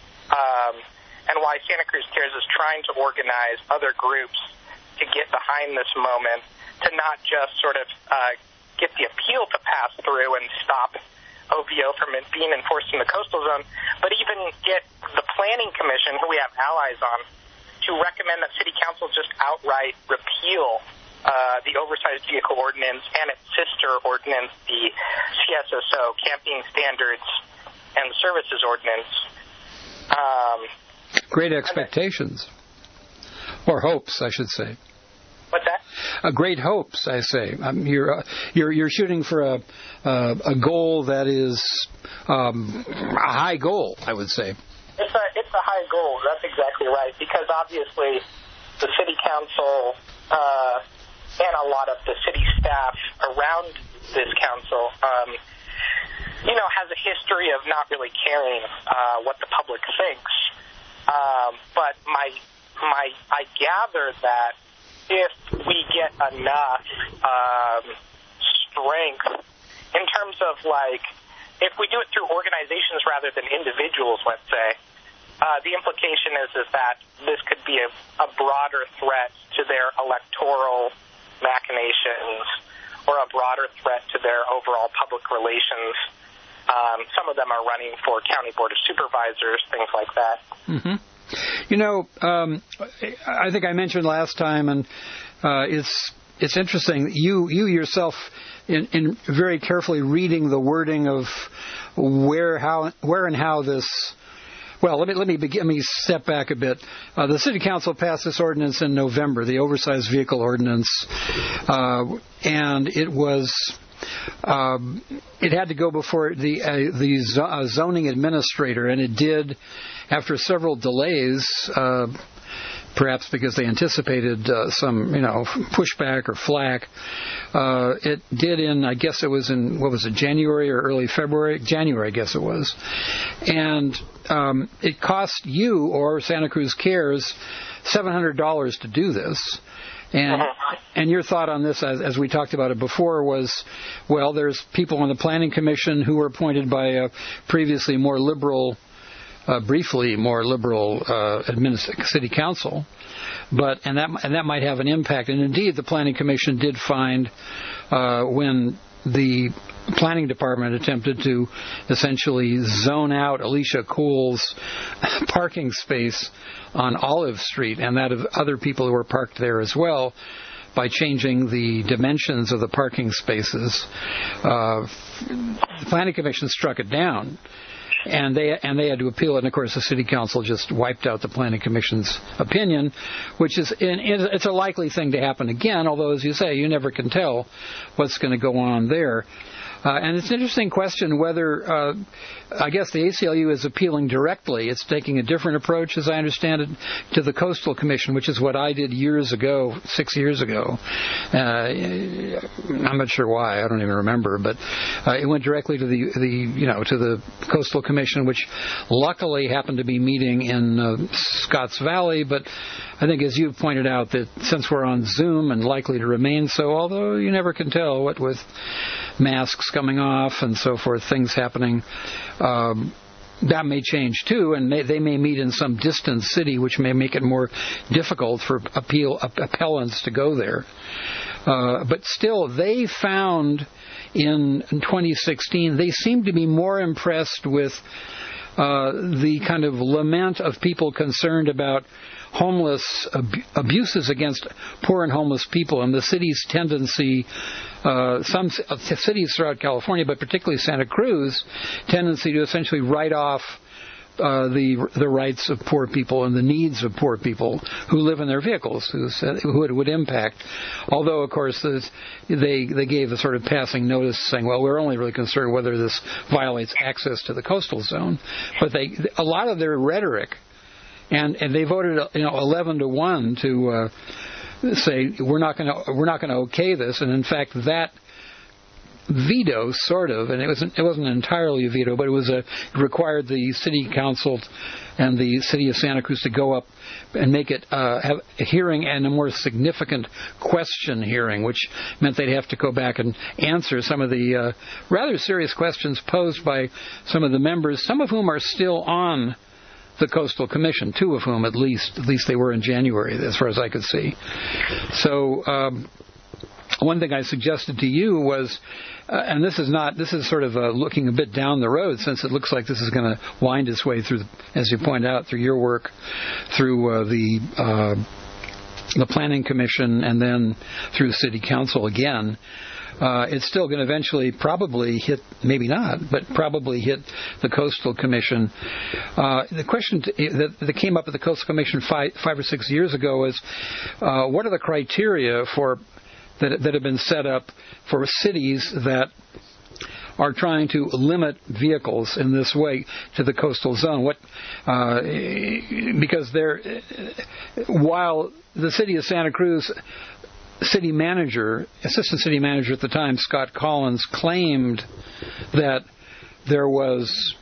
Um, and why Santa Cruz Cares is trying to organize other groups to get behind this moment, to not just sort of uh, get the appeal to pass through and stop O V O from it being enforced in the coastal zone, but even get the Planning Commission, who we have allies on, to recommend that City Council just outright repeal uh, the oversized vehicle ordinance and its sister ordinance, the C S S O, Camping Standards and Services Ordinance. Um, Great expectations. Or hopes, I should say. What's that? Uh, great hopes, I say. Um, you're uh, you're you're shooting for a uh, a goal that is um, a high goal, I would say. It's a it's a high goal. That's exactly right. Because obviously, the city council uh, and a lot of the city staff around this council, um, you know, has a history of not really caring uh, what the public thinks. Um, but my my I gather that if we get enough um, strength in terms of, like, if we do it through organizations rather than individuals, let's say, uh, the implication is, is that this could be a, a broader threat to their electoral machinations or a broader threat to their overall public relations. Um, some of them are running for county board of supervisors, things like that. Mm-hmm. You know, um, I think I mentioned last time, and uh, it's it's interesting. You you yourself, in, in very carefully reading the wording of where how where and how this. Well, let me let me begin. Let me step back a bit. Uh, the City Council passed this ordinance in November, the oversized vehicle ordinance, uh, and it was. Um, it had to go before the uh, the zo- uh, zoning administrator, and it did after several delays, uh, perhaps because they anticipated uh, some, you know, pushback or flack. Uh, it did in, I guess it was in, what was it, January or early February? January, I guess it was. And um, it cost you, or Santa Cruz Cares, seven hundred dollars to do this. And and your thought on this, as, as we talked about it before, was, well, there's people on the Planning Commission who were appointed by a previously more liberal, uh, briefly more liberal uh, administ- city council, but and that and that might have an impact. And indeed, the Planning Commission did find uh, when the planning department attempted to essentially zone out Alicia Coole's parking space on Olive Street and that of other people who were parked there as well by changing the dimensions of the parking spaces. Uh, the Planning Commission struck it down, and they and they had to appeal it. And of course, the City Council just wiped out the Planning Commission's opinion, which is in, it's a likely thing to happen again. Although, as you say, you never can tell what's going to go on there. Uh, and it's an interesting question whether, uh, I guess the A C L U is appealing directly. It's taking a different approach, as I understand it, to the Coastal Commission, which is what I did years ago, six years ago. Uh, I'm not sure why. I don't even remember. But uh, it went directly to the, the, you know, to the Coastal Commission, which luckily happened to be meeting in uh, Scotts Valley. But I think, as you pointed out, that since we're on Zoom and likely to remain so, although you never can tell what with masks coming off and so forth, things happening, um, that may change too, and they, they may meet in some distant city, which may make it more difficult for appeal appellants to go there. Uh, but still, they found in twenty sixteen, they seemed to be more impressed with uh, the kind of lament of people concerned about homeless ab- abuses against poor and homeless people, and the city's tendency, uh, some c- cities throughout California, but particularly Santa Cruz, tendency to essentially write off uh, the the rights of poor people and the needs of poor people who live in their vehicles, who, who it would impact. Although, of course, this, they they gave a sort of passing notice saying, well, we're only really concerned whether this violates access to the coastal zone. But they a lot of their rhetoric. And and they voted, you know, eleven to one to uh, say we're not going to we're not going to okay this. And in fact, that veto, sort of, and it wasn't it wasn't entirely a veto, but it was a it required the city council and the city of Santa Cruz to go up and make it uh, have a hearing and a more significant question hearing, which meant they'd have to go back and answer some of the uh, rather serious questions posed by some of the members, some of whom are still on the Coastal Commission, two of whom at least, at least they were in January, as far as I could see. So um, one thing I suggested to you was, uh, and this is not, this is sort of uh, looking a bit down the road, since it looks like this is going to wind its way through, as you point out, through your work, through uh, the uh, the Planning Commission, and then through City Council again. Uh, it's still going to eventually probably hit, maybe not, but probably hit the Coastal Commission. Uh, the question t- that, that came up at the Coastal Commission five, five or six years ago is, uh, what are the criteria for that, that have been set up for cities that are trying to limit vehicles in this way to the coastal zone? What, uh, because they're, while the city of Santa Cruz city manager, assistant city manager at the time, Scott Collins, claimed that there was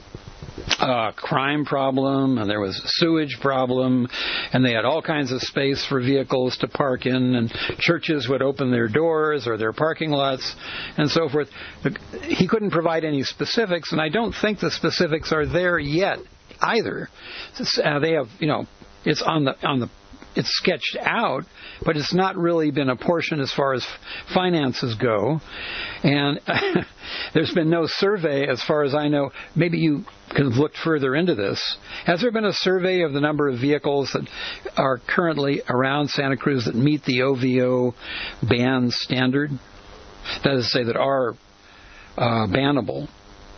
a crime problem and there was a sewage problem and they had all kinds of space for vehicles to park in, and churches would open their doors or their parking lots and so forth. He couldn't provide any specifics, and I don't think the specifics are there yet either. Uh, they have, you know, it's on the on the It's sketched out, but it's not really been apportioned as far as finances go. And there's been no survey, as far as I know. Maybe you could have looked further into this. Has there been a survey of the number of vehicles that are currently around Santa Cruz that meet the O V O ban standard? That is to say, that are uh, bannable.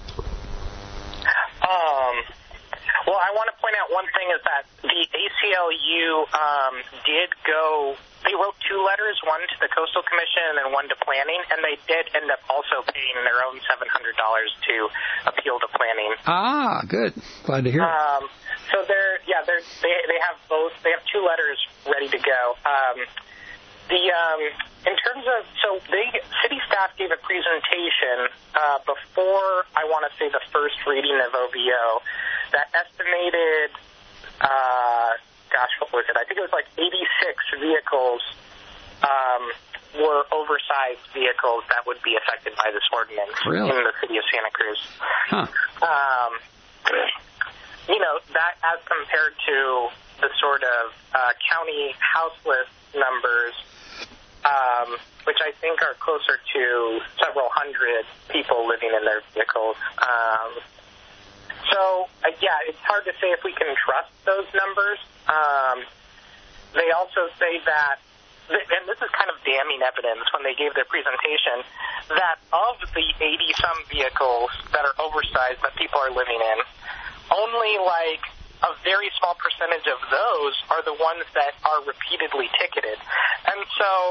Um. Well, I want to point out one thing is that the A C L U um, did go, they wrote two letters, one to the Coastal Commission and then one to Planning, and they did end up also paying their own seven hundred dollars to appeal to Planning. Ah, good. Glad to hear it. Um, so they're, yeah, they're, they they have both, they have two letters ready to go. Um, the, um, in terms of, so they, city staff gave a presentation uh, before, I want to say, the first reading of O V O that estimated, uh, gosh, what was it? I think it was like eighty-six vehicles um, were oversized vehicles that would be affected by this ordinance really? in the city of Santa Cruz. Huh. Um, you know, that as compared to the sort of uh, county houseless numbers, um, which I think are closer to several hundred people living in their vehicles. Um, so, uh, yeah, it's hard to say if we can trust those numbers. Um, they also say that, and this is kind of damning evidence when they gave their presentation, that of the eighty-some vehicles that are oversized that people are living in, only like a very small percentage of those are the ones that are repeatedly ticketed. And so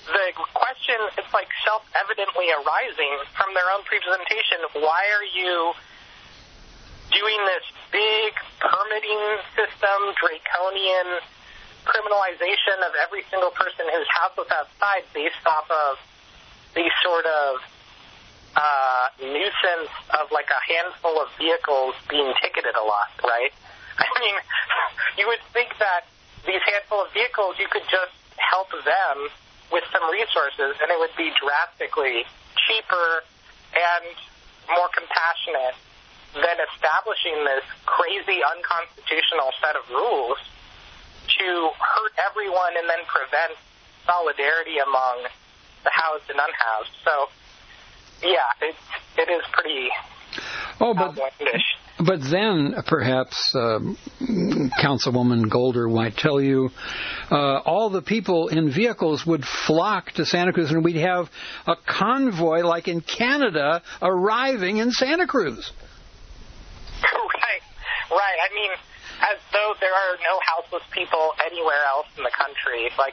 the question is like self-evidently arising from their own presentation. Why are you doing this big permitting system, draconian criminalization of every single person whose house was outside based off of the sort of uh, nuisance of like a handful of vehicles being ticketed a lot, right? I mean, you would think that these handful of vehicles, you could just help them with some resources, and it would be drastically cheaper and more compassionate than establishing this crazy unconstitutional set of rules to hurt everyone and then prevent solidarity among the housed and unhoused. So, yeah, it, it is pretty oh, but, outlandish. But then, perhaps, uh, Councilwoman Golder might tell you, uh, all the people in vehicles would flock to Santa Cruz, and we'd have a convoy, like in Canada, arriving in Santa Cruz. Right, right. I mean, as though there are no houseless people anywhere else in the country. Like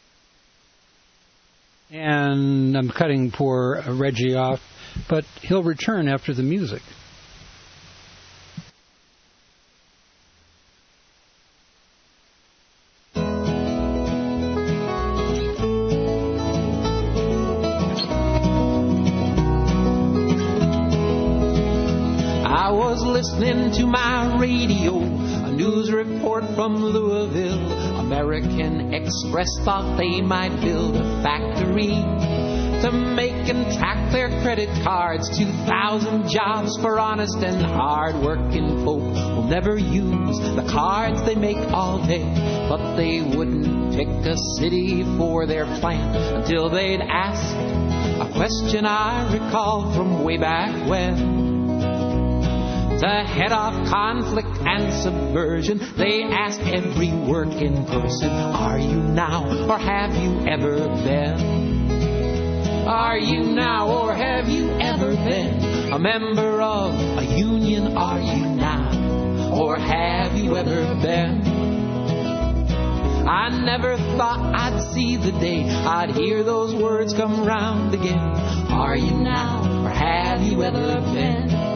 in And I'm cutting poor Reggie off, but he'll return after the music. Listening to my radio, a news report from Louisville. American Express thought they might build a factory to make and track their credit cards. Two thousand jobs for honest and hard-working folk will never use the cards they make all day. But they wouldn't pick a city for their plan until they'd asked a question I recall from way back when. To head off conflict and subversion, they asked every working person, are you now or have you ever been? Are you now or have you ever been a member of a union? Are you now or have you ever been? I never thought I'd see the day I'd hear those words come round again. Are you now or have you ever been?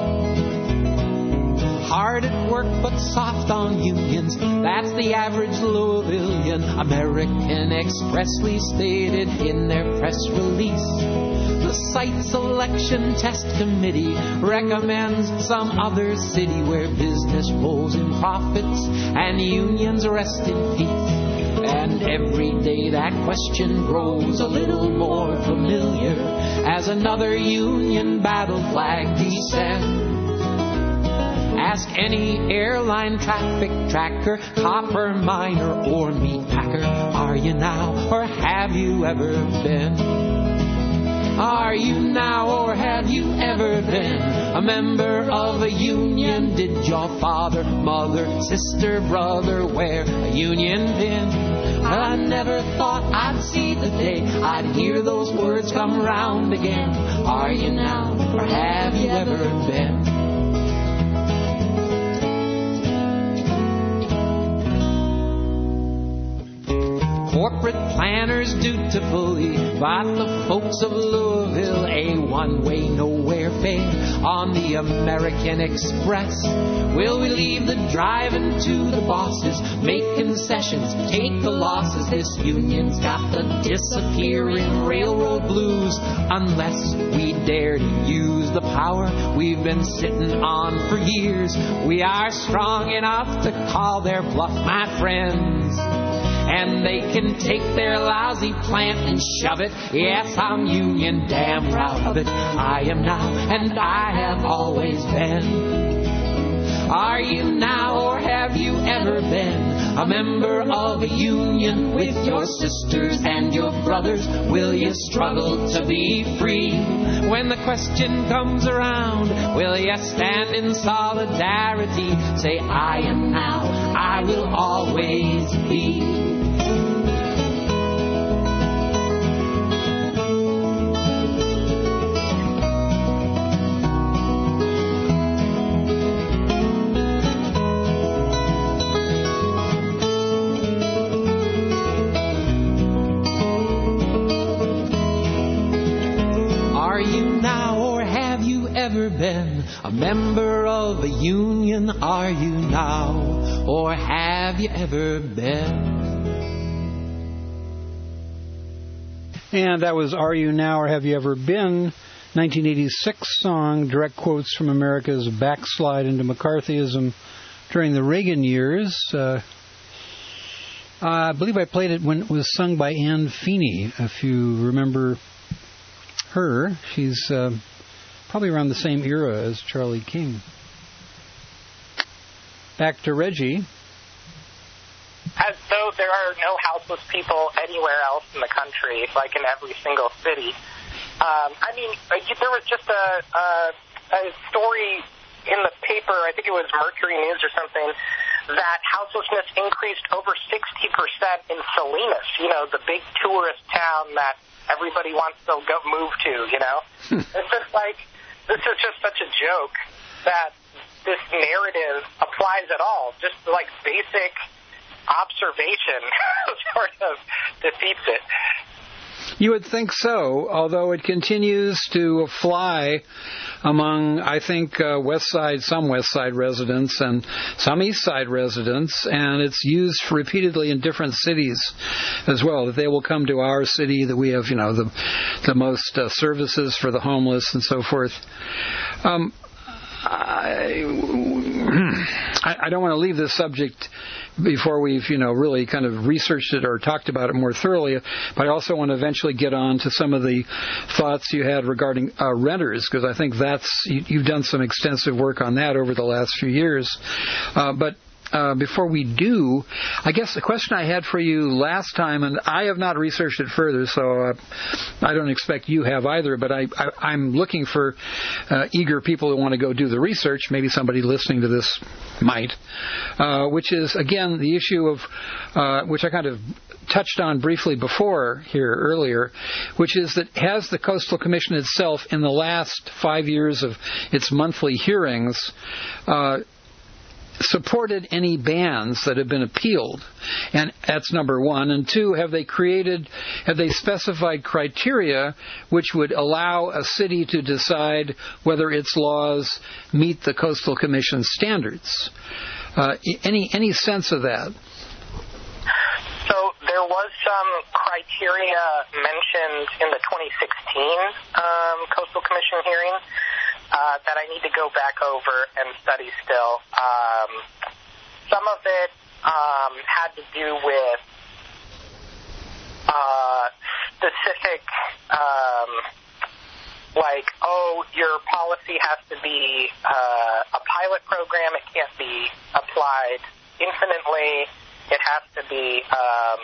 Hard at work but soft on unions, that's the average Louisvillian. American expressly stated in their press release. The site selection test committee recommends some other city where business rolls in profits and unions rest in peace. And every day that question grows a little more familiar as another union battle flag descends. Ask any airline traffic tracker, copper miner, or meat packer. Are you now or have you ever been? Are you now or have you ever been a member of a union? Did your father, mother, sister, brother wear a union pin? I never thought I'd see the day I'd hear those words come round again. Are you now or have you ever been? Corporate planners dutifully bought the folks of Louisville a one-way nowhere fare on the American Express. Will we leave the driving to the bosses, make concessions, take the losses? This union's got the disappearing railroad blues unless we dare to use the power we've been sitting on for years. We are strong enough to call their bluff, my friends. And they can take their lousy plant and shove it. Yes, I'm union, damn proud of it. I am now, and I have always been. Are you now, or have you ever been a member of a union with your sisters and your brothers? Will you struggle to be free? When the question comes around, will you stand in solidarity? Say, I am now, I will always be. now, or have you ever been a member of a union? Are you now, or have you ever been? And that was Are You Now or Have You Ever Been? nineteen eighty-six song, direct quotes from America's backslide into McCarthyism during the Reagan years. Uh, I believe I played it when it was sung by Anne Feeney, if you remember her. She's uh, probably around the same era as Charlie King. Back to Reggie. As though there are no houseless people anywhere else in the country, like in every single city. Um, I mean, there was just a, a, a story in the paper, I think it was Mercury News or something, that houselessness increased over sixty percent in Salinas, you know, the big tourist town that everybody wants to go move to, you know? It's just like, this is just such a joke that this narrative applies at all. Just like basic observation sort of defeats it. You would think so, although it continues to fly among, I think, uh, West Side, some West Side residents and some East Side residents, and it's used repeatedly in different cities as well, that they will come to our city, that we have, you know, the, the most uh, services for the homeless and so forth. Um, I, I don't want to leave this subject before we've, you know, really kind of researched it or talked about it more thoroughly, but I also want to eventually get on to some of the thoughts you had regarding uh, renters, because I think that's, you, you've done some extensive work on that over the last few years. Uh, but Uh, before we do, I guess the question I had for you last time, and I have not researched it further, so uh, I don't expect you have either, but I, I, I'm looking for uh, eager people who want to go do the research. Maybe somebody listening to this might, uh, which is, again, the issue of, uh, which I kind of touched on briefly before here earlier, which is that has the Coastal Commission itself, in the last five years of its monthly hearings, uh, supported any bans that have been appealed? And that's number one. And two, have they created, have they specified criteria which would allow a city to decide whether its laws meet the Coastal Commission standards? Uh, any any sense of that? So there was some criteria mentioned in the twenty sixteen um, Coastal Commission hearing Uh, that I need to go back over and study still. Um, some of it um, had to do with uh, specific, um, like, oh, your policy has to be uh, a pilot program. It can't be applied infinitely. It has to be, um,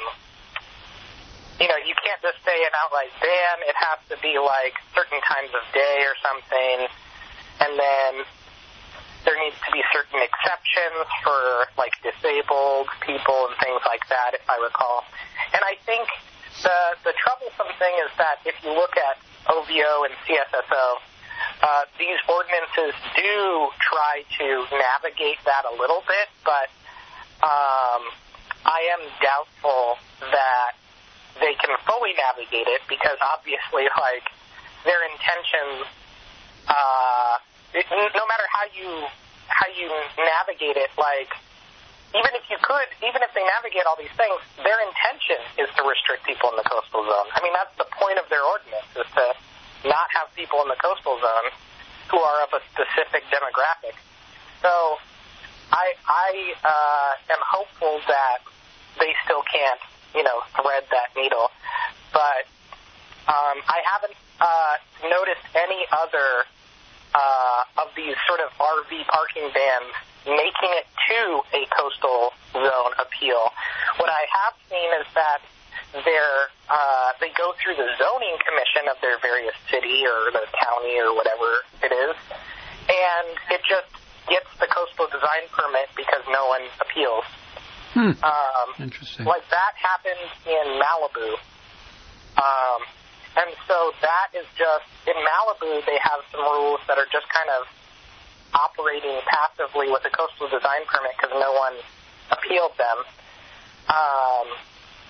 you know, you can't just say an outright ban. It has to be like certain times of day or something. And then there needs to be certain exceptions for, like, disabled people and things like that, if I recall. And I think the the troublesome thing is that if you look at O V O and C S S O, uh, these ordinances do try to navigate that a little bit, but um, I am doubtful that they can fully navigate it because obviously, like, their intentions... Uh, it, no matter how you how you navigate it, like, even if you could, even if they navigate all these things, their intention is to restrict people in the coastal zone. I mean, that's the point of their ordinance, is to not have people in the coastal zone who are of a specific demographic. So I, I uh, am hopeful that they still can't, you know, thread that needle. But um, I haven't uh, noticed any other Uh, of these sort of R V parking bans making it to a coastal zone appeal. What I have seen is that they're, uh, they go through the zoning commission of their various city or the county or whatever it is, and it just gets the coastal design permit because no one appeals. Hmm. Um, Interesting. Like that happened in Malibu. Um, And so that is just, in Malibu, they have some rules that are just kind of operating passively with a coastal design permit because no one appealed them. Um,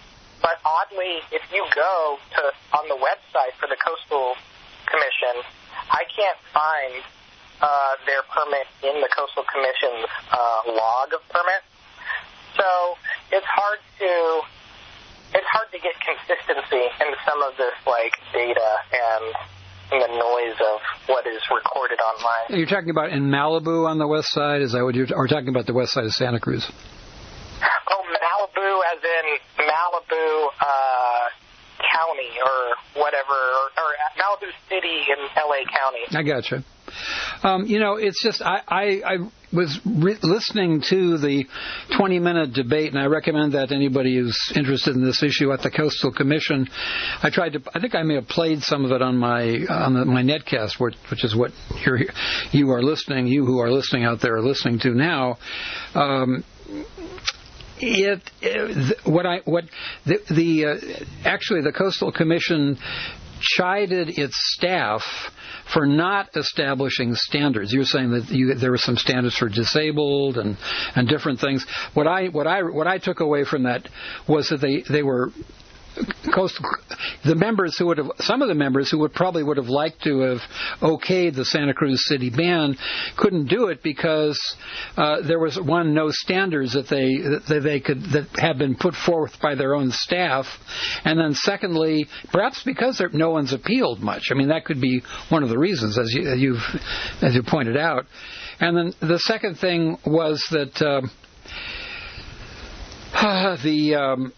but oddly, if you go to on the website for the Coastal Commission, I can't find uh, their permit in the Coastal Commission's uh, log of permits. So it's hard to it's hard to get consistency in some of this like data and in the noise of what is recorded online. You're talking about in Malibu on the west side? Is that what you're? Or talking about the west side of Santa Cruz? Oh, Malibu, as in Malibu uh, County or whatever, or, or Malibu City in L A County. I gotcha. Um, you know, it's just I, I, I was re- listening to the twenty-minute debate, and I recommend that to anybody who's interested in this issue at the Coastal Commission. I tried to. I think I may have played some of it on my on the, my netcast, which, which is what you're, you are listening. You who are listening out there are listening to now. Um, It, it what I what the, the uh, actually the Coastal Commission chided its staff for not establishing standards. You're saying that you, there were some standards for disabled and, and different things. What I what I what I took away from that was that they they were. Coastal, the members who would have, some of the members who would probably would have liked to have okayed the Santa Cruz City ban couldn't do it because uh, there was one no standards that they that they could that had been put forth by their own staff, and then secondly, perhaps because there, no one's appealed much. I mean, that could be one of the reasons, as you, you've as you pointed out. And then the second thing was that uh, the um,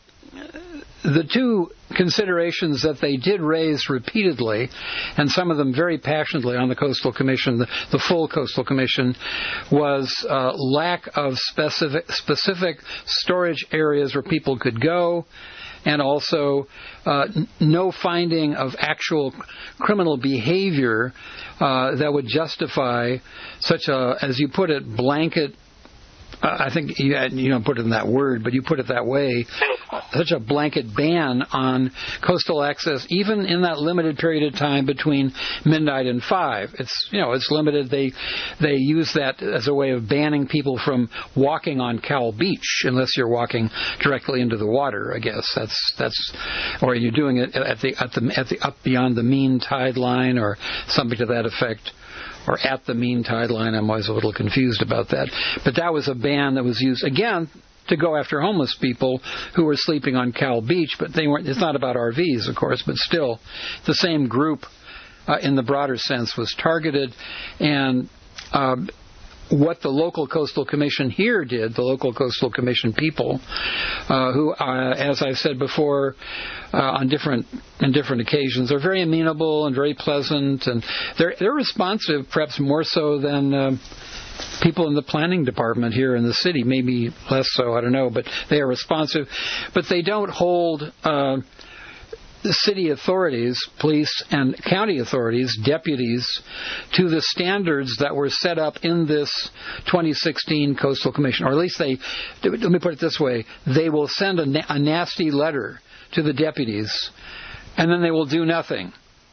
The two considerations that they did raise repeatedly, and some of them very passionately on the Coastal Commission, the, the full Coastal Commission, was uh, lack of specific, specific storage areas where people could go, and also uh, n- no finding of actual criminal behavior uh, that would justify such a, as you put it, blanket. Uh, I think you, you don't put it in that word, but you put it that way, such a blanket ban on coastal access, even in that limited period of time between midnight and five. It's, you know, it's limited. They they use that as a way of banning people from walking on Cal Beach, unless you're walking directly into the water. I guess that's that's, or you're doing it at the at the at the up beyond the mean tide line or something to that effect. Or at the mean tide line. I'm always a little confused about that. But that was a ban that was used, again, to go after homeless people who were sleeping on Cal Beach. But they weren't. It's not about R Vs, of course, but still, the same group uh, in the broader sense was targeted. And uh, what the local Coastal Commission here did, the local Coastal Commission people, uh, who, uh, as I've said before, uh, on different on different occasions, are very amenable and very pleasant, and they're they're responsive, perhaps more so than uh, people in the planning department here in the city. Maybe less so, I don't know, but they are responsive. But they don't hold Uh, the city authorities, police and county authorities, deputies, to the standards that were set up in this twenty sixteen Coastal Commission. Or at least they, let me put it this way, they will send a, na- a nasty letter to the deputies, and then they will do nothing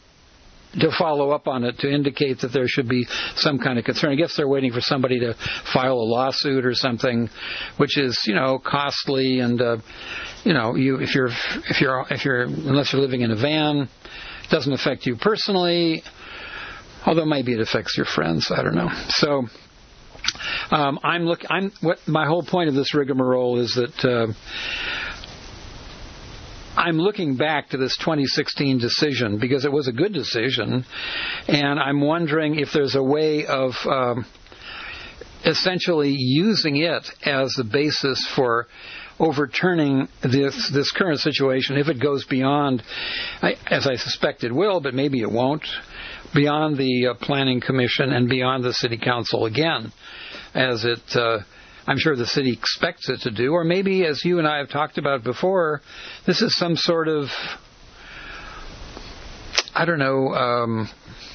to follow up on it to indicate that there should be some kind of concern. I guess they're waiting for somebody to file a lawsuit or something, which is, you know, costly and, uh, you know, you if you're if you're if you're unless you're living in a van, it doesn't affect you personally. Although maybe it affects your friends. I don't know. So um, I'm look. I'm what my whole point of this rigmarole is that. Uh, I'm looking back to this twenty sixteen decision because it was a good decision, and I'm wondering if there's a way of um, essentially using it as the basis for overturning this this current situation if it goes beyond, as I suspect it will, but maybe it won't, beyond the uh, Planning Commission and beyond the City Council again, as it uh, I'm sure the city expects it to do, or maybe, as you and I have talked about before, this is some sort of, I don't know, um,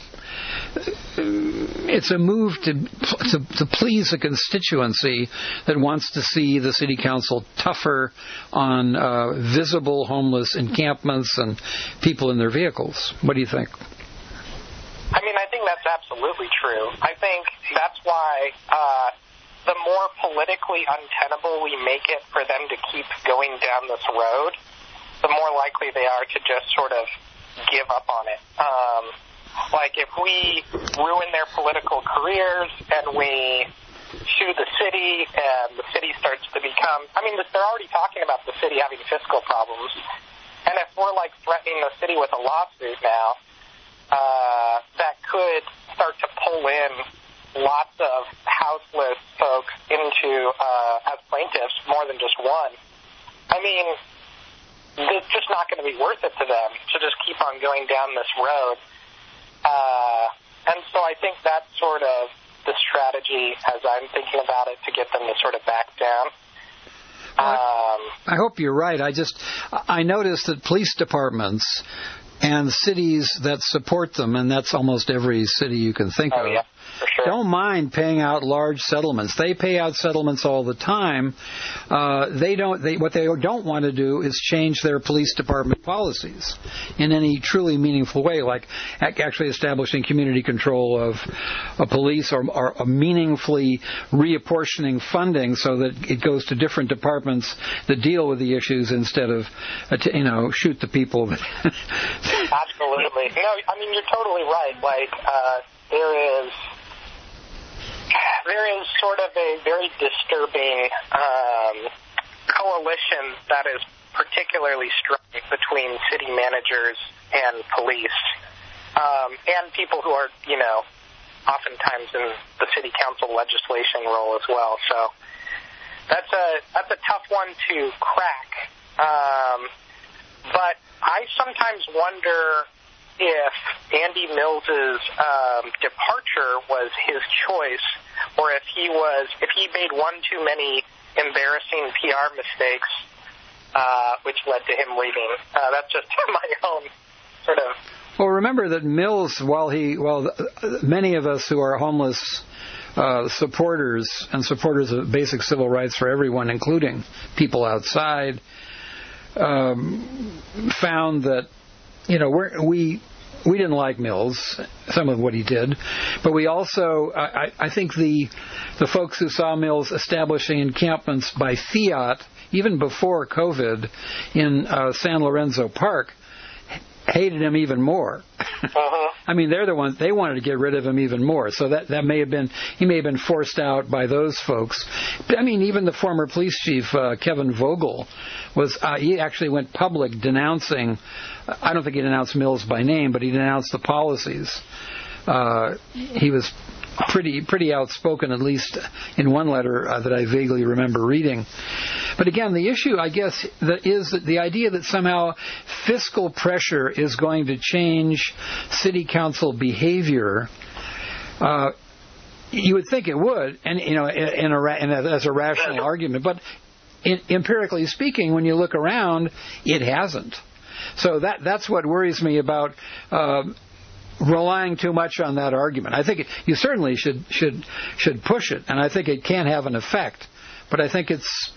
it's a move to, to to please a constituency that wants to see the city council tougher on uh, visible homeless encampments and people in their vehicles. What do you think? I mean, I think that's absolutely true. I think that's why uh, the more politically untenable we make it for them to keep going down this road, the more likely they are to just sort of give up on it. Um, Like, if we ruin their political careers and we sue the city and the city starts to become, I mean, they're already talking about the city having fiscal problems. And if we're, like, threatening the city with a lawsuit now, uh, that could start to pull in lots of houseless folks into, uh, as plaintiffs, more than just one. I mean, it's just not going to be worth it to them to just keep on going down this road. Uh, and so I think that's sort of the strategy as I'm thinking about it to get them to sort of back down. Um, I hope you're right. I just, I noticed that police departments and cities that support them, and that's almost every city you can think oh, of, yeah, for sure. don't mind paying out large settlements. They pay out settlements all the time. Uh, they don't. They, what they don't want to do is change their police department policies in any truly meaningful way, like actually establishing community control of a police or, or meaningfully reapportioning funding so that it goes to different departments that deal with the issues instead of, you know, shoot the people. Absolutely. No, I mean, you're totally right. Like, uh, there is there is sort of a very disturbing um, coalition that is particularly strong between city managers and police, um, and people who are, you know, oftentimes in the city council legislation role as well. So that's a that's a tough one to crack. Um, but I sometimes wonder if Andy Mills's um, departure was his choice, or if he was if he made one too many embarrassing P R mistakes, uh, which led to him leaving. Uh, that's just my own sort of. Well, remember that Mills, while he, well, many of us who are homeless uh, supporters and supporters of basic civil rights for everyone, including people outside, um, found that, you know, we're, we we didn't like Mills, some of what he did, but we also, I, I think the the folks who saw Mills establishing encampments by fiat, even before COVID, in uh, San Lorenzo Park, hated him even more. Uh-huh. I mean, they're the ones, they wanted to get rid of him even more. So that, that may have been, he may have been forced out by those folks. But, I mean, even the former police chief, uh, Kevin Vogel, was, uh, he actually went public denouncing, I don't think he denounced Mills by name, but he denounced the policies. Uh, he was pretty pretty outspoken, at least in one letter uh, that I vaguely remember reading. But again, the issue, I guess, that is that the idea that somehow fiscal pressure is going to change city council behavior, uh, you would think it would, and you know, in a, in a, as a rational argument. But in, empirically speaking, when you look around, it hasn't. So that that's what worries me about Uh, relying too much on that argument. I think it, you certainly should should should push it, and I think it can have an effect. But I think it's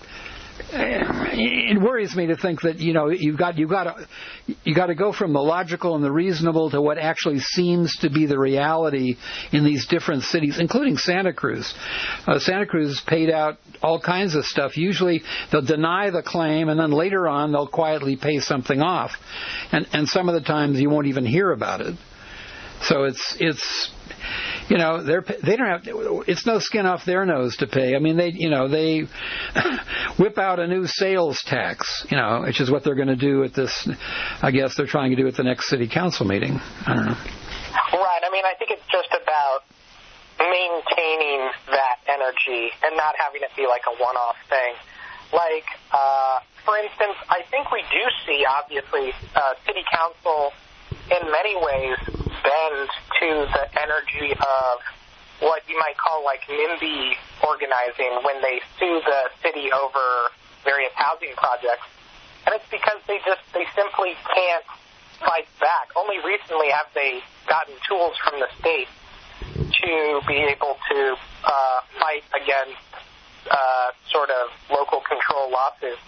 it worries me to think that, you know, you've got you got to you got to go from the logical and the reasonable to what actually seems to be the reality in these different cities, including Santa Cruz. Uh, Santa Cruz paid out all kinds of stuff. Usually they'll deny the claim, and then later on they'll quietly pay something off, and and some of the times you won't even hear about it. So it's it's you know they're they don't have it's no skin off their nose to pay. I mean they you know they whip out a new sales tax, you know, which is what they're going to do at this. I guess they're trying to do at the next city council meeting. I don't know. Right. I mean, I think it's just about maintaining that energy and not having it be like a one-off thing. Like, uh, for instance, I think we do see obviously uh, city council in many ways bend to the energy of what you might call like NIMBY organizing when they sue the city over various housing projects. And it's because they just, they simply can't fight back. Only recently have they gotten tools from the state to be able to uh, fight against uh, sort of local control lawsuits.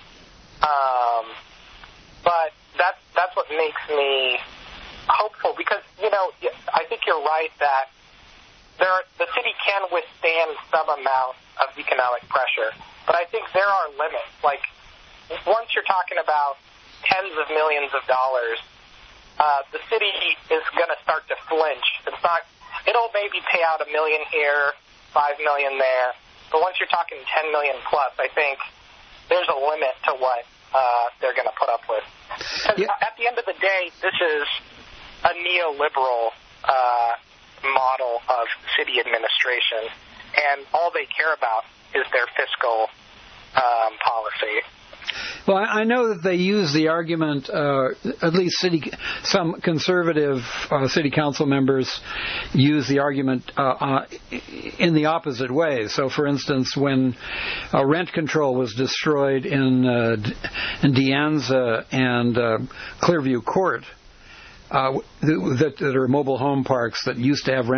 Um, but that's, that's what makes me hopeful, because, you know, I think you're right that there the city can withstand some amount of economic pressure, but I think there are limits. Like, once you're talking about tens of millions of dollars, uh, the city is going to start to flinch. It's not. It'll maybe pay out a million here, five million there, but once you're talking ten million plus, I think there's a limit to what uh, they're going to put up with. Because yeah. at the end of the day, this is a neoliberal uh, model of city administration, and all they care about is their fiscal um, policy. Well, I know that they use the argument, uh, at least city, some conservative uh, city council members use the argument uh, uh, in the opposite way. So, for instance, when uh, rent control was destroyed in, uh, in De Anza and uh, Clearview Court, uh, that, that are mobile home parks that used to have rent